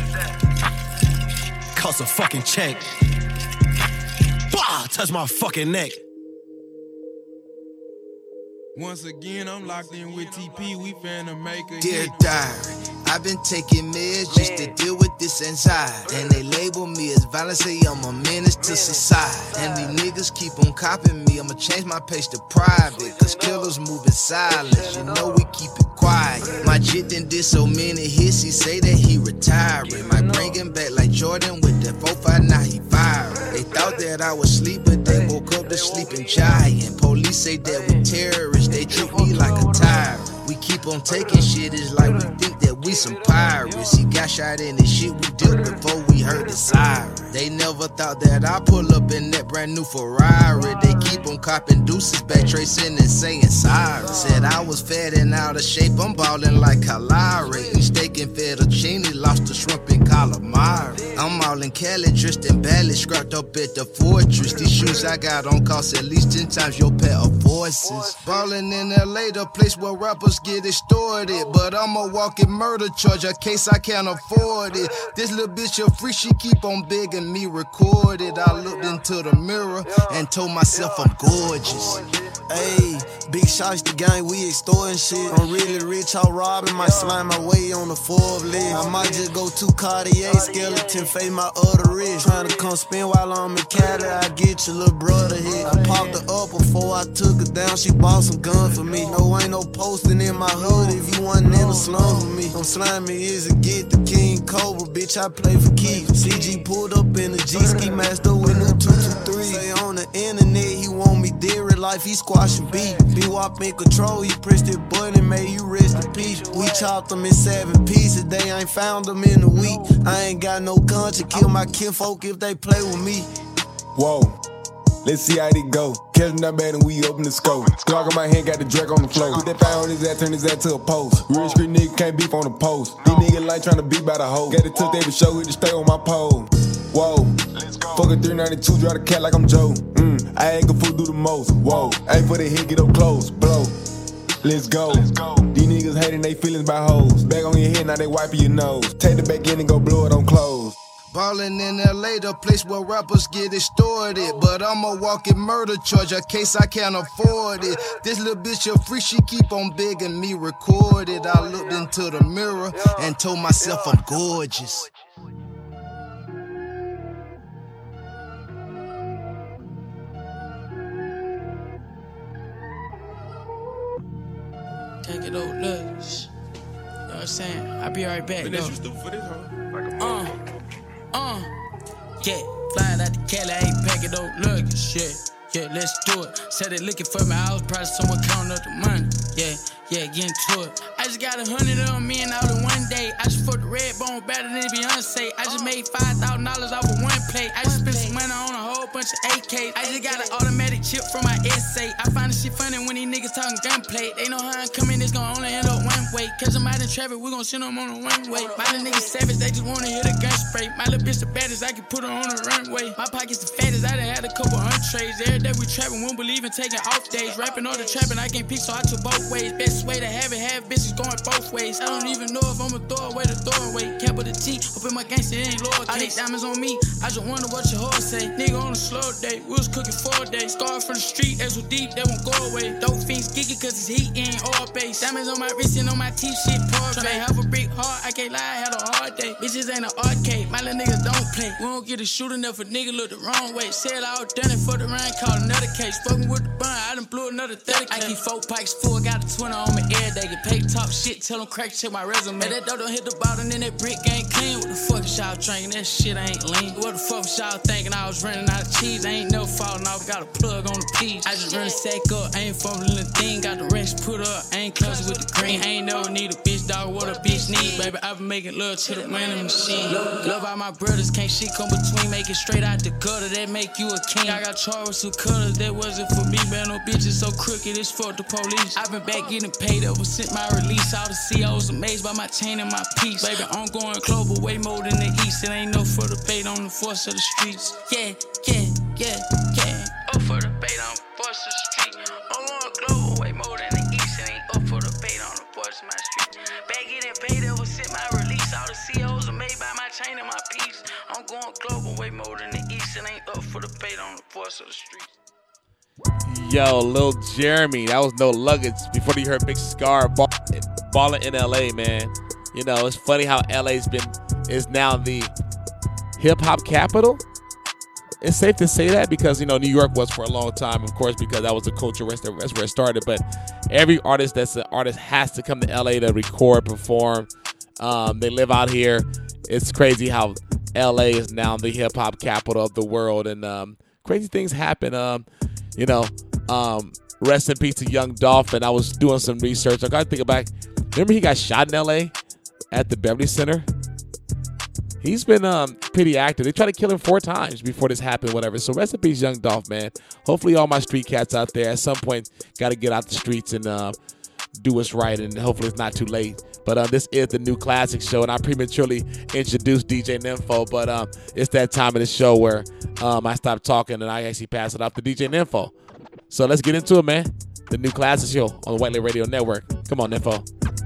Cost a fucking check. Bah! Touch my fucking neck. Once again, I'm locked in with TP. We finna make a Dear hit. diary, I've been taking meds just to deal with this anxiety. And they label me as violent, say I'm a menace to society. And these niggas keep on copying me. I'ma change my page to private, cause killers moving silence. You know we keep it quiet. My jit done did so many hits, he say that he retiring. Might bring him back like Jordan with that 4-5, now he firing. They thought that I was asleep, but they woke up the sleeping giant. Police say that we terrorists, they treat me like a tyrant. We keep on taking shit, it's like we think that we some pirates. He got shot in the shit we did before we heard the siren. They never thought that I pull up in that brand new Ferrari. They keep on copping deuces, back tracing and saying sorry. Said I was fat and out of shape, I'm ballin' like Kalari. Eating steak and fettuccine, lost the shrimp in calamari. I'm all in Cali, dressed in ballet, scrapped up at the fortress. These shoes I got on cost at least 10 times your pair of voices. Ballin' in LA, the place where rappers get extorted. But I'm a walking murder charge, a case I can't afford it. This little bitch a free, she keep on begging me recorded. I looked into the mirror and told myself I'm gorgeous. Ayy, big shots to gang, we extorting shit. I'm really rich, I'm robbing, might slime my way on the Forbes list. I might just go to Cartier, skeleton face my other wrist. Tryna come spin while I'm in Cali, I get your little brother hit. I popped her up before I took her down, she bought some guns for me. No, ain't no posting in my hood if you wasn't in the slum with me. I'm slimy as a get the King Cobra, bitch, I play for keeps. CG pulled up in the G-Ski Master with new 223. Say on the internet, he want me dead real life, he squashing beat. B-Wop in control, he pressed that button, made you rest in peace. We chopped them in 7 pieces, they ain't found them in a week. I ain't got no gun to kill my kinfolk if they play with me. Whoa, let's see how they go. Catch him that bad and we open the scope. Glock in my hand, got the Drake on the floor. Put that fire on his ass, turn his ass to a post. Real street nigga can't beef on the post. These niggas like tryna beat by the hoe. Got it took every show, he to stay on my pole. Whoa, fuck a 392, drive the cat like I'm Joe. I ain't gonna fool do the most. Whoa, aim for the hit, get up close, blow. Let's go. These niggas hating they feelings by hoes. Back on your head, now they wiping your nose. Take the back in and go blow it on clothes. Ballin' in LA, the place where rappers get extorted. But I'm a walking murder charge, a case I can't afford it. This little bitch a free, she keep on begging me recorded. I looked into the mirror and told myself I'm gorgeous. Can't get old lugs. You know what I'm saying? I'll be right back, though. Yeah, flying out the Cali, I ain't packing no luggage. Yeah, let's do it. Said they looking for me, I was probably someone counting up the money. Yeah, get into it. I just got 100 on me and all in one day. I just fucked the red bone better than Beyonce. I just made $5,000 off of one plate. I just spent some money on a whole bunch of AKs. I just got an automatic chip from my essay. I find this shit funny when these niggas talking gunplay. They know how I'm coming, it's gonna only end up one way. Cause I'm out in traffic, we gon' send them on a one-way. My little niggas savage, they just wanna hear the gun spray. My little bitch the baddest, I can put her on the runway. My pockets the fattest, I done had a couple entrees. Every day we trapping, won't believe in taking off days. Rapping all the trapping, I can't pick, so I took both ways. Best way to have it, have bitches going both ways. I don't even know if I'ma throw away the throwaway. Capital T, up in my gangster, it ain't lowercase. All these diamonds on me, I just wonder what your horse say. Nigga on a slow day, we was cooking 4 days. Scarred from the street, as with deep, they won't go away. Dope fiends geeky cause it's heat ain't all base. Diamonds on my wrist and on my teeth, shit poor. Tryna have a brick hard, I can't lie, I had a hard day. Bitches ain't an arcade, my little niggas don't play. We don't get a shooting if a nigga look the wrong way. Said I was done it for the rain, called another case. Fucking with the bun, I done blew another 30. I keep 4 pikes full, got a 20 on me every day. Get paid talk shit, tell them crack, check my resume. That dope don't hit the bottom, then that brick ain't clean. What the fuck is y'all drinking? That shit ain't lean. What the fuck was y'all thinking? I was running out of cheese. I ain't never falling off, got a plug on the piece. I just run a sack up, I ain't fumbling the thing. Got the rest put up, I ain't close with the green. I ain't never need a bitch, dog, what a bitch need. Baby, I been making love to the winning machine. Love all my brothers, can't shit come between. Make it straight out the gutter, that make you a king. I got charged with some colors, that wasn't for me. Man, no bitches so crooked, it's fuck the police. I been back getting paid ever since my release. All the COs amazed by my chain and my piece. Baby, I'm going global, way more than the east. It ain't no for the bait on the force of the streets. Yeah. Up for the bait on the force of the street. I'm going global, way more than the east. It ain't up for the bait on the force of my street. Back getting paid ever since my release. All the COs are made by my chain and my piece. I'm going global, way more than the east. It ain't up for the bait on the force of the street. Yo, Lil Jeremy, that was No Luggage. Before you heard Big Scar balling in LA, man. You know, it's funny how LA's is now the hip hop capital. It's safe to say that because, you know, New York was for a long time, of course, because that was the culture, that's where it started. But every artist that's an artist has to come to LA to record, perform. They live out here. It's crazy how LA is now the hip hop capital of the world, and crazy things happen. Rest in peace to Young Dolphin. I was doing some research. I got to think back. Remember he got shot in LA at the Beverly Center? He's been pretty active. They tried to kill him 4 times before this happened, whatever. So rest in peace, Young Dolph, man. Hopefully all my street cats out there at some point got to get out the streets and do what's right, and hopefully it's not too late. But this is the New Classic Show, and I prematurely introduced DJ Nympho, but it's that time of the show where I stopped talking and I actually pass it off to DJ Nympho. So let's get into it, man. The New Classic Show on the White Lake Radio Network. Come on, Nympho.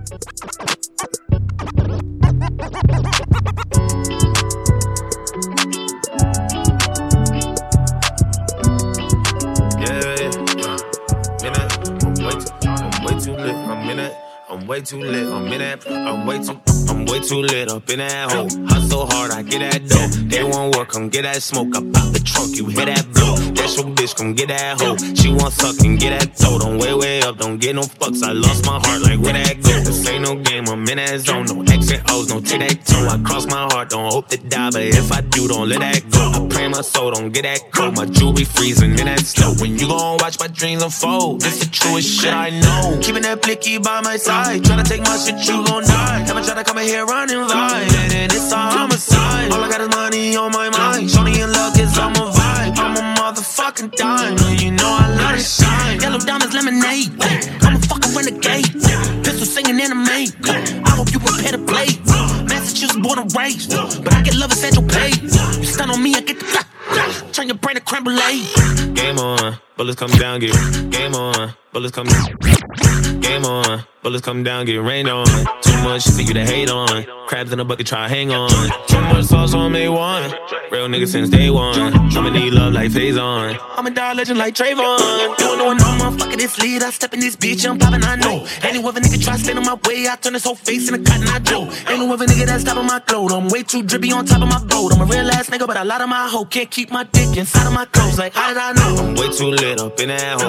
I'm way too lit, I'm way too lit up in that hole. Hustle hard, I get that dough. They won't work, come get that smoke. I pop the trunk, you hear that blow. That's your bitch, come get that hoe. She want suck and get that toe. Don't way up, don't get no fucks. I lost my heart, like where that go? This ain't no game, I'm in that zone. No X and O's, no tic-tac-toe. I cross my heart, don't hope to die, but if I do, don't let that go. I pray my soul, don't get that cold. My jewelry freezing in that snow. When you gon' watch my dreams unfold, this the truest shit I know. Keeping that blicky by my side, tryna take my shit, you gon' die. Never try to come in here running vibe, and it's a homicide. All I got is money on my mind. Shorty and luck is on my vibe. I'm a motherfucking dime, and you know I love to shine. Yellow diamonds, lemonade. I'm a fucking renegade. Pistol singing anime. I hope you prepare to play. Massachusetts born and raised, but I get love at Central Pay. You stun on me, I get the turn your brain to creme brulee. Game on, bullets come down, get game on. Bullets come down. Game on. Bullets come down, get rained on. Too much for you to hate on. Crabs in a bucket, try hang on. Too much sauce on me one. Real nigga since day one. I'ma need love like phase on. I'm a dog legend like Trayvon. Doing no motherfucker this lead. I step in this bitch, I'm poppin', I know. Any other nigga try to stand on my way, I turn his whole face in a cotton eye Joe. Ain't no other nigga that's stopping my clothes. I'm way too drippy on top of my boat. I'm a real ass nigga, but a lot of my hoe can't keep my dick inside of my clothes. Like, how did I know? I'm way too lit up in that hole.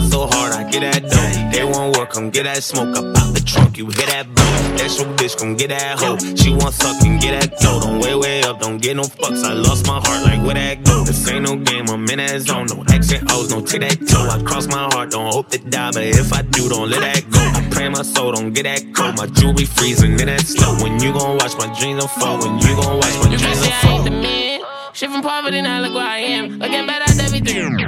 Hustle hard, I get that dough. They won't work, come get that smoke. I pop the trunk, you hear that blow. That's your bitch, come get that hoe. She want suck and get that dough. Don't way up, don't get no fucks. I lost my heart, like where that go? This ain't no game, I'm in that zone. No X and O's, no take that toe. I cross my heart, don't hope to die, but if I do, don't let that go. I pray my soul, don't get that cold. My jewelry freezing in that slow. When you gon' watch my dreams unfold, when you gon' watch my dreams unfold. The man, shit from poverty, now look where I am. Looking better at everything.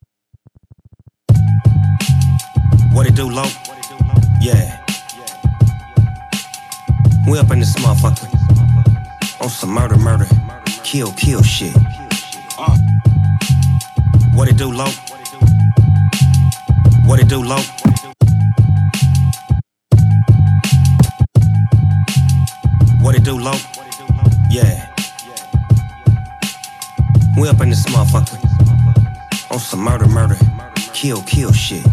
What it do, low? Yeah. We up in this motherfucker on some murder, kill shit. What it do, low? What it do, low? What it do, low? Yeah. We up in this motherfucker on some murder, kill shit.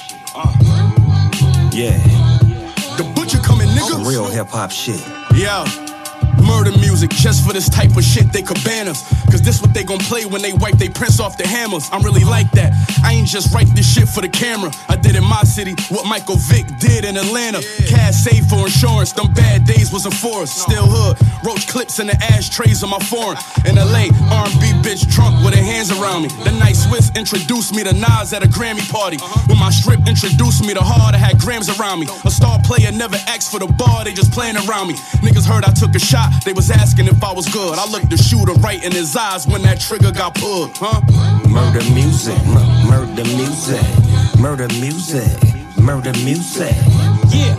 Yeah. The butcher coming, nigga. Some real hip hop shit. Yeah. Murder music just for this type of shit they cabanas. Cause this what they gon' play when they wipe they prints off their hammers. I'm really like that. I ain't just write this shit for the camera. I did in my city what Michael Vick did in Atlanta. Cash saved for insurance, them bad days wasn't for us. Still hood, roach clips in the ashtrays of my foreign. In LA, R&B bitch drunk with her hands around me. The night Swiss introduced me to Nas at a Grammy party. When my strip introduced me to Hard, I had grams around me. A star player never asked for the bar, they just playing around me. Niggas heard I took a shot, they was asking if I was good. I looked the shooter right in his eyes when that trigger got pulled, huh? Murder music, murder music, murder music, murder music. Yeah,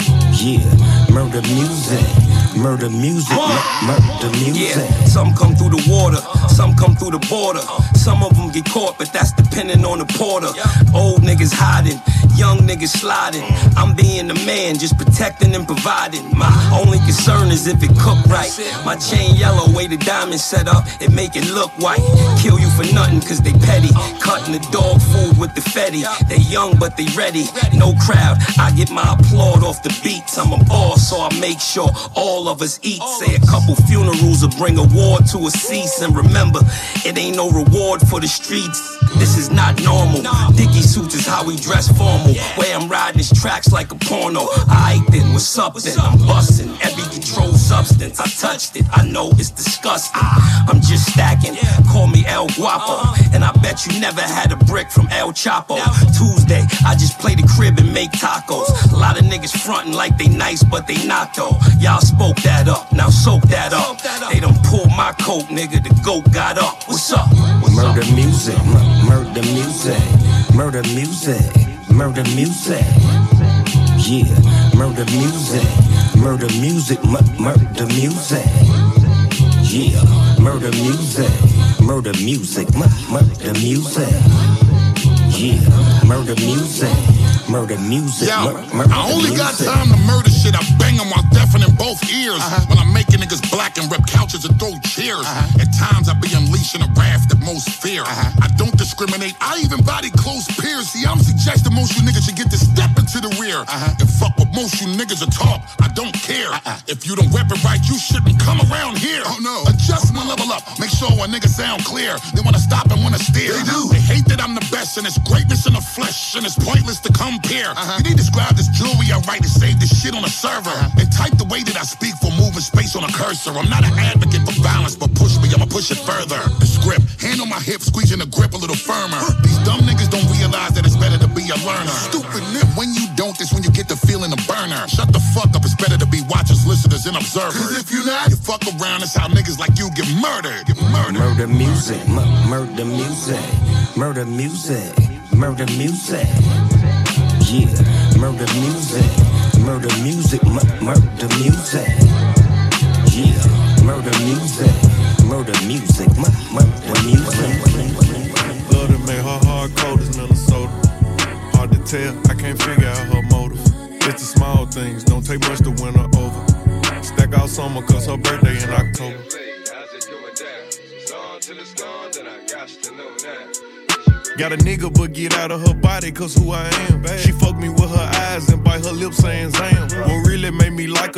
murder music, murder music, murder music. Yeah, some come through the water, some come through the border. Some of them get caught, but that's depending on the porter. Old niggas hiding, young niggas sliding. I'm being the man, just protecting and providing. My only concern is if it cooked right. My chain yellow, way the diamond set up, it make it look white. Kill you for nothing, cause they petty. Cutting the dog food with the fetty. They young, but they ready. No crowd, I get my applaud off the beats. I'm a boss, so I make sure all of us eat. Say a couple funerals will bring a war to a cease. And remember, it ain't no reward for the streets. This is not normal. Dickie suits is how we dress formal. Way I'm riding his tracks like a porno. Aight then, what's up then? I'm busting every controlled substance. I touched it, I know it's disgusting. I'm just stacking, call me El Guapo. And I bet you never had a brick from El Chapo. Tuesday, I just play the crib and make tacos. A lot of niggas frontin' like they nice, but they not though. Y'all spoke that up, now soak that up. They done pulled my coat, nigga, the goat got up. What's up? Murder music, murder music, murder music, murder music. Yeah, murder music, murder music, murder music. Yeah, murder music, murder music, murder music. Yeah, murder music, murder music. Yo, I only got time to murder shit. I bang them while deafening both ears. When I'm making niggas black and rip couches and throw chairs. At times I be unleashing a wrath that most fear. I don't discriminate, I even body close peers. See, I'm suggesting most you niggas should get to step into the rear. And fuck what most you niggas are talk, I don't care. If you don't rep it right, you shouldn't come around here. Oh no, adjust my level up, make sure a nigga sound clear. They wanna stop and wanna steer. They do. They hate that I'm the best and it's greatness in the flesh, and it's pointless to compare. You need to describe this jewelry I write to save this shit on a server. And type the way that I speak for moving space on a cursor. I'm not an advocate for violence, but push me, I'ma push it further. The script, hand on my hip, squeezing the grip a little firmer. These dumb niggas don't realize that it's better to be a learner. Stupid nip, when you don't, that's when you get the feeling of burner. Shut the fuck up, it's better to be watchers, listeners, and observers. Cause if you not, you fuck around, it's how niggas like you get murdered. Get murdered. Murder music, murder music, murder music, murder music. Yeah, murder music, murder music, murder music. Yeah, murder music, murder music, murder music. Love to make her hard cold as Minnesota. Hard to tell, I can't figure out her motive. It's the small things, don't take much to win her over. Stack out summer cause her birthday in October. Got a nigga but get out of her body cause who I am. She fuck me with her eyes and bite her lips saying Zam. What really made me like her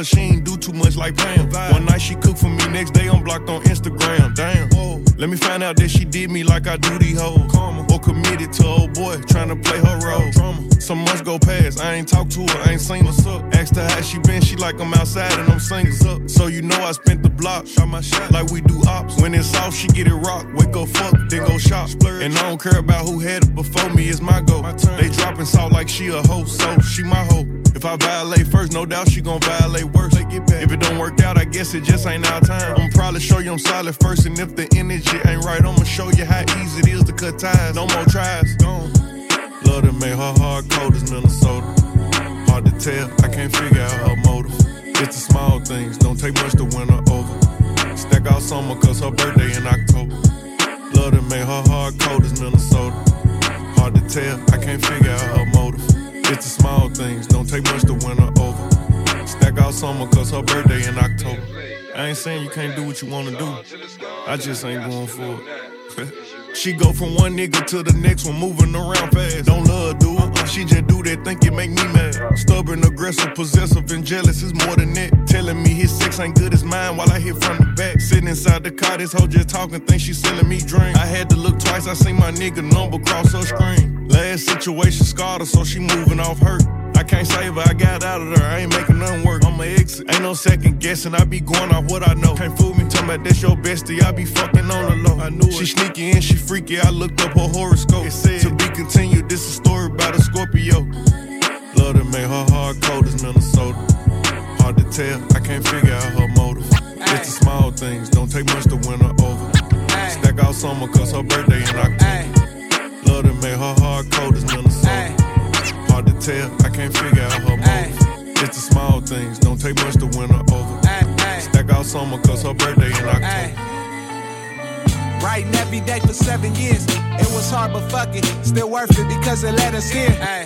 cause she ain't do too much like Pam. One night she cooked for me, next day I'm blocked on Instagram. Damn. Whoa. Let me find out that she did me like I do these hoes. Or committed to old boy, trying to play her role. Some months go past, I ain't talked to her, I ain't seen her. Asked her how she been, she like I'm outside and I'm singing. So you know I spent the block, shot my shot like we do ops. When it's off, she get it rock, wake up fuck, then go shop. And I don't care about who had it before me, it's my goal. They dropping salt like she a hoe, so she my hoe. If I violate first, no doubt she gon' violate worse. If it don't work out, I guess it just ain't our time. I'ma probably show you I'm solid first, and if the energy ain't right, I'ma show you how easy it is to cut ties. No more tries, gone. Love to make her heart cold as Minnesota. Hard to tell, I can't figure out her motive. It's the small things, don't take much to win her over. Stack out summer cause her birthday in October. Love to make her heart cold as Minnesota. Hard to tell, I can't figure out her motive. It's the small things, don't take much to win her over. Stack out summer cause her birthday in October. I ain't saying you can't do what you wanna do, I just ain't going for it. She go from one nigga to the next one, moving around fast. Don't love, dude. She just do that, think it make me mad. Stubborn, aggressive, possessive, and jealous is more than that. Telling me his sex ain't good as mine while I hit from the back. Sitting inside the car, this hoe just talking, think she selling me drink. I had to look twice, I seen my nigga number cross her screen. Last situation scarred her, so she moving off hurt. I can't save her, I got out of there, I ain't making nothing work. I'ma exit, ain't no second guessing, I be going off what I know. Can't fool me, talking about that's your bestie, I be fucking on the low. I knew it. She sneaky and she freaky, I looked up her horoscope. It said, to be continued, this a story about a Scorpio. Love to make her heart cold as Minnesota. Hard to tell, I can't figure out her motive. It's the small things, don't take much to win her over. Stack out summer cause her birthday in October. Love to make her heart cold as Minnesota. Hard to tell, I can't figure out her motive. It's the small things, don't take much to win her over. Stack out summer cause her birthday in October. Writing every day for 7 years. It was hard but fuck it, still worth it because it let us here.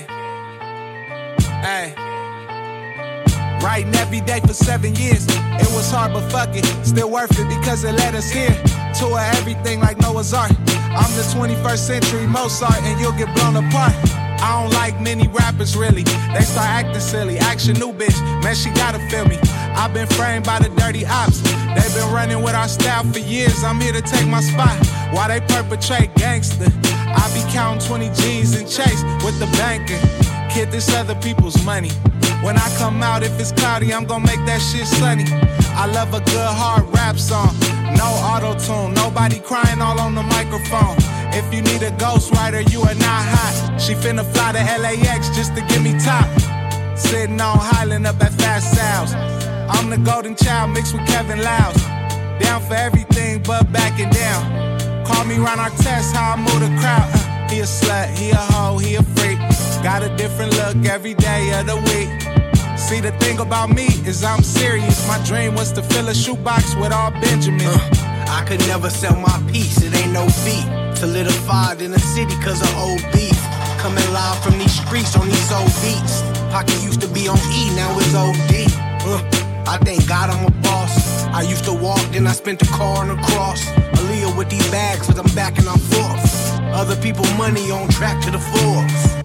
Writing every day for 7 years. It was hard but fuck it, still worth it because it let us here. Tour everything like Noah's Ark. I'm the 21st century Mozart and you'll get blown apart. I don't like many rappers really. They start acting silly. Action new bitch, man, she gotta feel me. I've been framed by the dirty ops. They've been running with our style for years. I'm here to take my spot while they perpetrate gangster. I be counting 20 G's and chase with the banking. Kid, this other people's money. When I come out, if it's cloudy, I'm gon' make that shit sunny. I love a good hard rap song. No auto-tune, nobody crying all on the microphone. If you need a ghostwriter, you are not hot. She finna fly to LAX just to give me top. Sitting on Highland up at Fast Sal's. I'm the golden child mixed with Kevin Louse. Down for everything but backing down. Call me Ron Artest, how I move the crowd. He a slut, he a hoe, he a freak. Got a different look every day of the week. See, the thing about me is I'm serious. My dream was to fill a shoebox with all Benjamins. I could never sell my piece, it ain't no fee. Solidified in the city cause of old beef. Coming live from these streets on these old beats. Pocket used to be on E, now it's OD. I thank God I'm a boss. I used to walk, then I spent the car on the cross. Aaliyah with these bags cause I'm back and I'm forth. Other people money on track to the Forbes.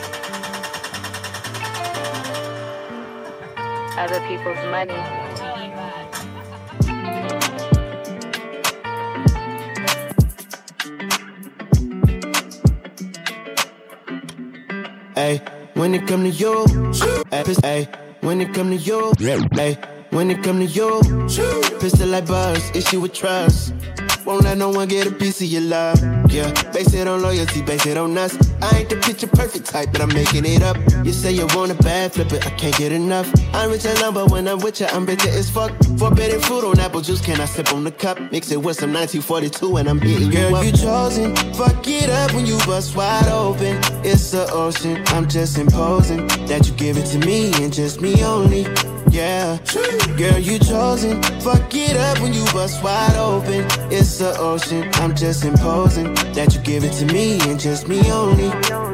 Other people's money. Ay, when it come to you, ay, when it come to you, ay, when it come to you, pistol like buzz, issue with trust. Won't let no one get a piece of your love. Yeah, base it on loyalty, base it on us. I ain't the picture perfect type, but I'm making it up. You say you want a bad, flip it, I can't get enough. I'm rich and number when I'm with you, I'm bitter as fuck. Forbidden fruit on apple juice, can I sip on the cup? Mix it with some 1942 and I'm hitting you up. Girl, you chosen, fuck it up when you bust wide open. It's the ocean, I'm just imposing that you give it to me and just me only. Yeah, girl, you chosen. Fuck it up when you bust wide open. It's the ocean. I'm just imposing that you give it to me and just me only.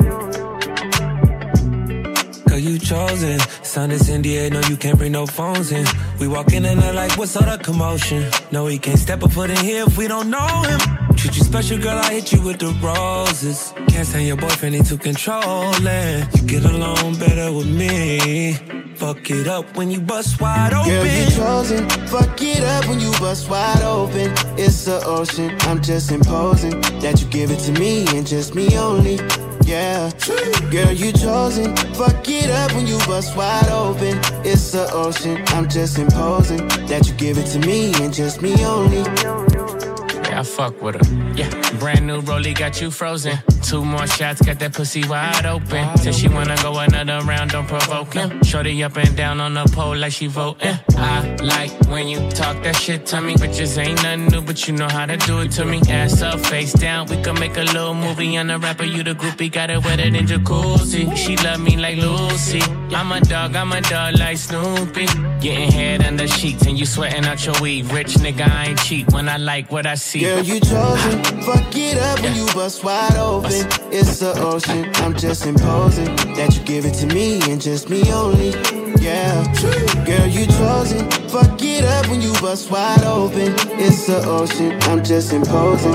Girl, you chosen. Sign this NDA, no, you can't bring no phones in. We walk in and they're like, what's all the commotion? No, he can't step a foot in here if we don't know him. Treat you special, girl, I hit you with the roses. Can't stand your boyfriend, he too controlling. You get along better with me. Fuck it up when you bust wide open. Girl, you chosen. Fuck it up when you bust wide open. It's the ocean. I'm just imposing that you give it to me and just me only. Yeah, girl, you chosen. Fuck it up when you bust wide open. It's the ocean. I'm just imposing that you give it to me and just me only. I fuck with her. Yeah, brand new rollie got you frozen. 2 more shots, got that pussy wide open. Said she wanna go another round, don't provoke him. Shorty up and down on the pole like she voting. I like when you talk that shit to me. Bitches ain't nothing new, but you know how to do it to me. Ass up, face down, we can make a little movie. On the rapper, you the groupie, got it wetter than jacuzzi. She love me like Lucy. I'm a dog like Snoopy. Getting head under sheets and you sweating out your weed. Rich nigga, I ain't cheap when I like what I see. Girl, you chosen. Fuck it up when you bust wide open. It's the ocean. I'm just imposing that you give it to me and just me only. Yeah, girl, you chosen. Fuck it up when you bust wide open. It's the ocean. I'm just imposing.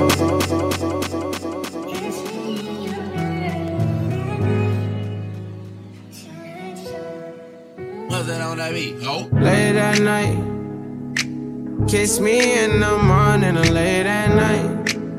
What's that on that beat? Oh. Late at night, kiss me in the morning or late at night.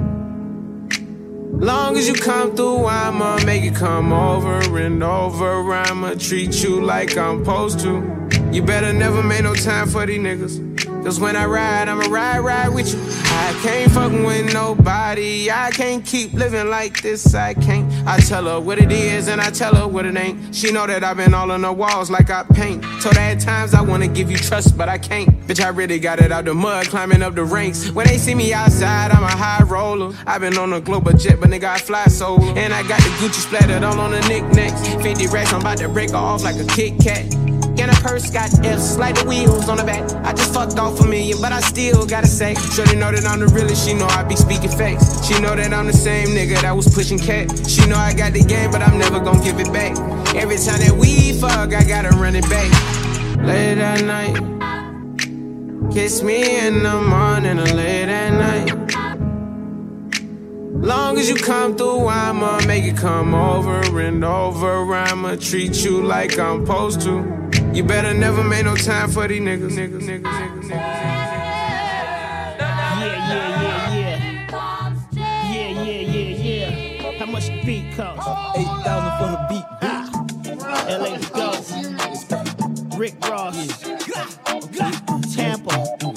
Long as you come through, I'ma make it come over and over. I'ma treat you like I'm supposed to. You better never make no time for these niggas. Cause when I ride, I'ma ride with you. I can't fucking with nobody. I can't keep living like this, I can't. I tell her what it is and I tell her what it ain't. She know that I've been all on the walls like I paint. Told her at times I wanna give you trust, but I can't. Bitch, I really got it out the mud, climbing up the ranks. When they see me outside, I'm a high roller. I've been on a global jet, but nigga, I fly solo. And I got the Gucci splattered all on the knickknacks. 50 racks, I'm about to break her off like a Kit Kat. And a purse got F's, like the wheels on the back. I just fucked off a million, but I still gotta say. Shorty know that I'm the realest, she know I be speaking facts. She know that I'm the same nigga that was pushing cat. She know I got the game, but I'm never gonna give it back. Every time that we fuck, I gotta run it back. Late at night, kiss me in the morning or late at night. Long as you come through, I'ma make it come over and over. I'ma treat you like I'm supposed to. You better never make no time for these niggas. Yeah. How much the beat cost? 8,000 for the beat. LA to go. Rick Ross. Tampa.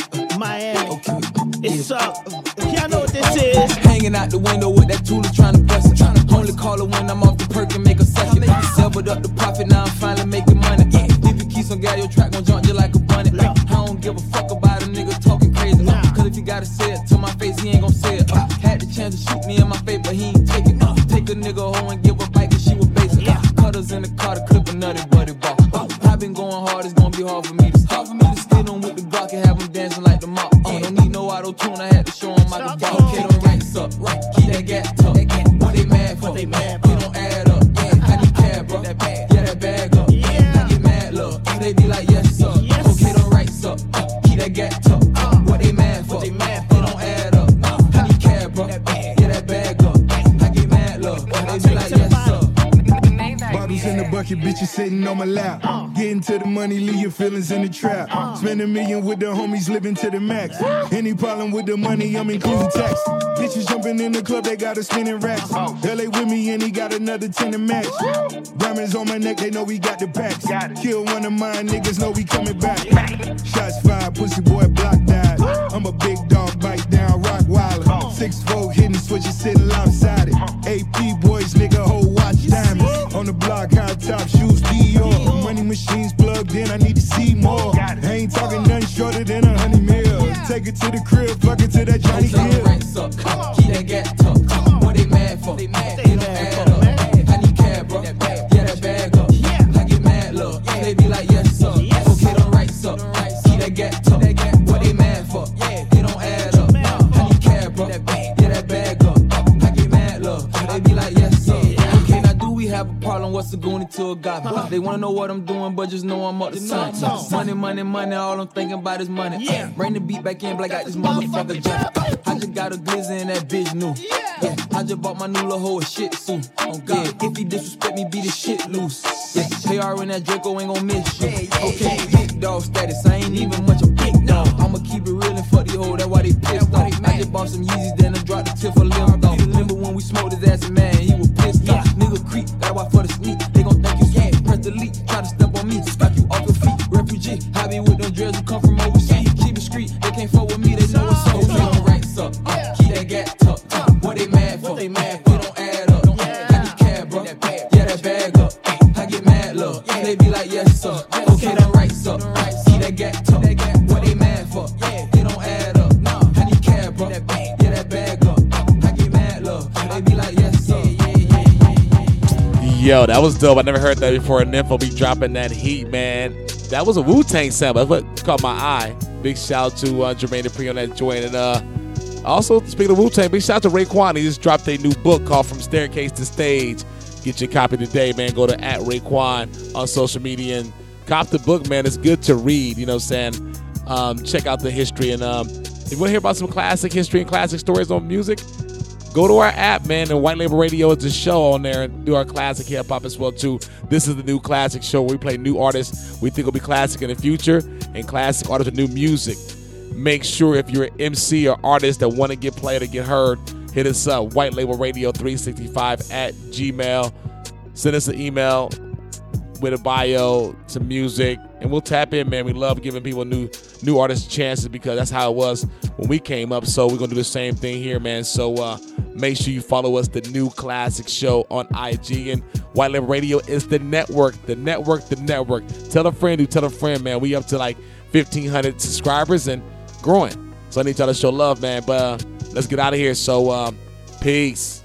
Miami. It's up. Y'all know what this is. Hanging out the window with that Tula trying to bust it. Only call her when I'm off the perk and make a second. Severed up the profit, now I'm finally making money. If you keep some guy, your track gon' jump you like a bunny. I don't give a fuck about a nigga talking crazy. Cause if you gotta say it to my face, he ain't gon' say it. Had the chance to shoot me in my face, but he ain't take it. Take a nigga hoe and give a bite cause she was basic. Cutters in the car to clip a nutty buddy ball. I been going hard, it's gonna be hard for me to stop. Still on with the Glock and have him dancing like the mop. Don't need no auto-tune, I had to show him my guitar. Okay, don't ranks up, keep that gap tough. What they mad for? They don't add up. I need cab, bro. That bag up. I get mad, love. They be like, yes, sir. Okay, don't ranks up, keep that gap tough. What they mad for? They don't add up. I need cab, bro. That bag up. I get mad, love. They be like, yes, sir. Bottles in the bucket, bitches sitting on my lap. Getting to the money, leave your feelings in the trap. Spend $1 million with the homies, living to the max. Any problem with the money, I'm including tax. Bitches jumping in the club, they got us spinning racks. LA with me and he got another 10 to match. Diamonds on my neck, they know we got the packs. Kill one of mine, niggas know we coming back. Shots fired, pussy boy block died. I'm a big dog, bite down, rock wilder. 6'4", hitting switches, sitting lopsided. AP boys, nigga, whole watch diamonds. On the block, high top shoes, Dior. Money machines plugged in, I need to see more. I ain't talking nothing shorter than 100 mil. Take it to the crib, fuck it to that Johnny Gill. Keep that gap tough. What they mad for? They don't add up. I need cab, bro. That bag up. I get mad, love. They be like, yes, sir. Okay, don't rights up. Keep that gap tough. What they mad for? They don't add up. I need cab, bro. That bag up. I get mad, love. They be like, yes, sir. Okay, now do we have a problem? What's a goonie to a guy? They wanna know what I'm doing, but just know I'm up to something. Money, all I'm thinking about is money. Bring the beat back in, but I got this motherfucker jumping. I just got a glizzy in that bitch new. I just bought my new little hoe a shit tzu. Oh God, if he disrespect me, beat his shit loose. Yeah, KR and that Draco ain't gon' miss you. Okay, big dog status, I ain't even much a big dog. I'ma keep it real and fuck the hoe, that's why they pissed off. I just bought some Yeezys, then I dropped the tip for limb off. Remember when we smoked his ass, man, he was pissed off. Nigga creep, gotta watch for the sneak. They gon' think you sweet. Press delete, try to step on me, smack you off your feet. Refugee, I be with them dreads who come from overseas. Keep it street, they can't fuck with me, they know it's so. Keep them racks up, keep that gat tucked. What they mad for? They don't add up. I need cab, bro. Yeah, that bag up. I get mad, love. They be like, yes, sir. Okay, them rights up. See that gat tucked. What they mad for? They don't add up. I need cab, bro. Yeah, that bag up. I get mad, love. They be like, yes, sir. Yo, that was dope. I never heard that before. Nympho be dropping that heat, man. That was a Wu-Tang sample. That's what caught my eye. Big shout out to Jermaine Dupri on that joint. And also, speaking of Wu-Tang, big shout out to Raekwon. He just dropped a new book called From Staircase to Stage. Get your copy today, man. Go to @Raekwon on social media and cop the book, man. It's good to read, you know what I'm saying? Check out the history. And if you want to hear about some classic history and classic stories on music, go to our app, man, and White Label Radio is the show on there, and do our classic hip-hop as well, too. This is the New Classic Show where we play new artists we think will be classic in the future and classic artists with new music. Make sure if you're an MC or artist that want to get played or get heard, hit us up, White Label Radio 365 @Gmail. Send us an email with a bio, some music, and we'll tap in, man. We love giving people new artists chances because that's how it was when we came up. So we're going to do the same thing here, man. So make sure you follow us, the New Classic Show on IG. And White Label Radio is the network. Tell a friend who tell a friend, man. We up to like 1,500 subscribers and growing. So I need y'all to show love, man. But let's get out of here. So peace.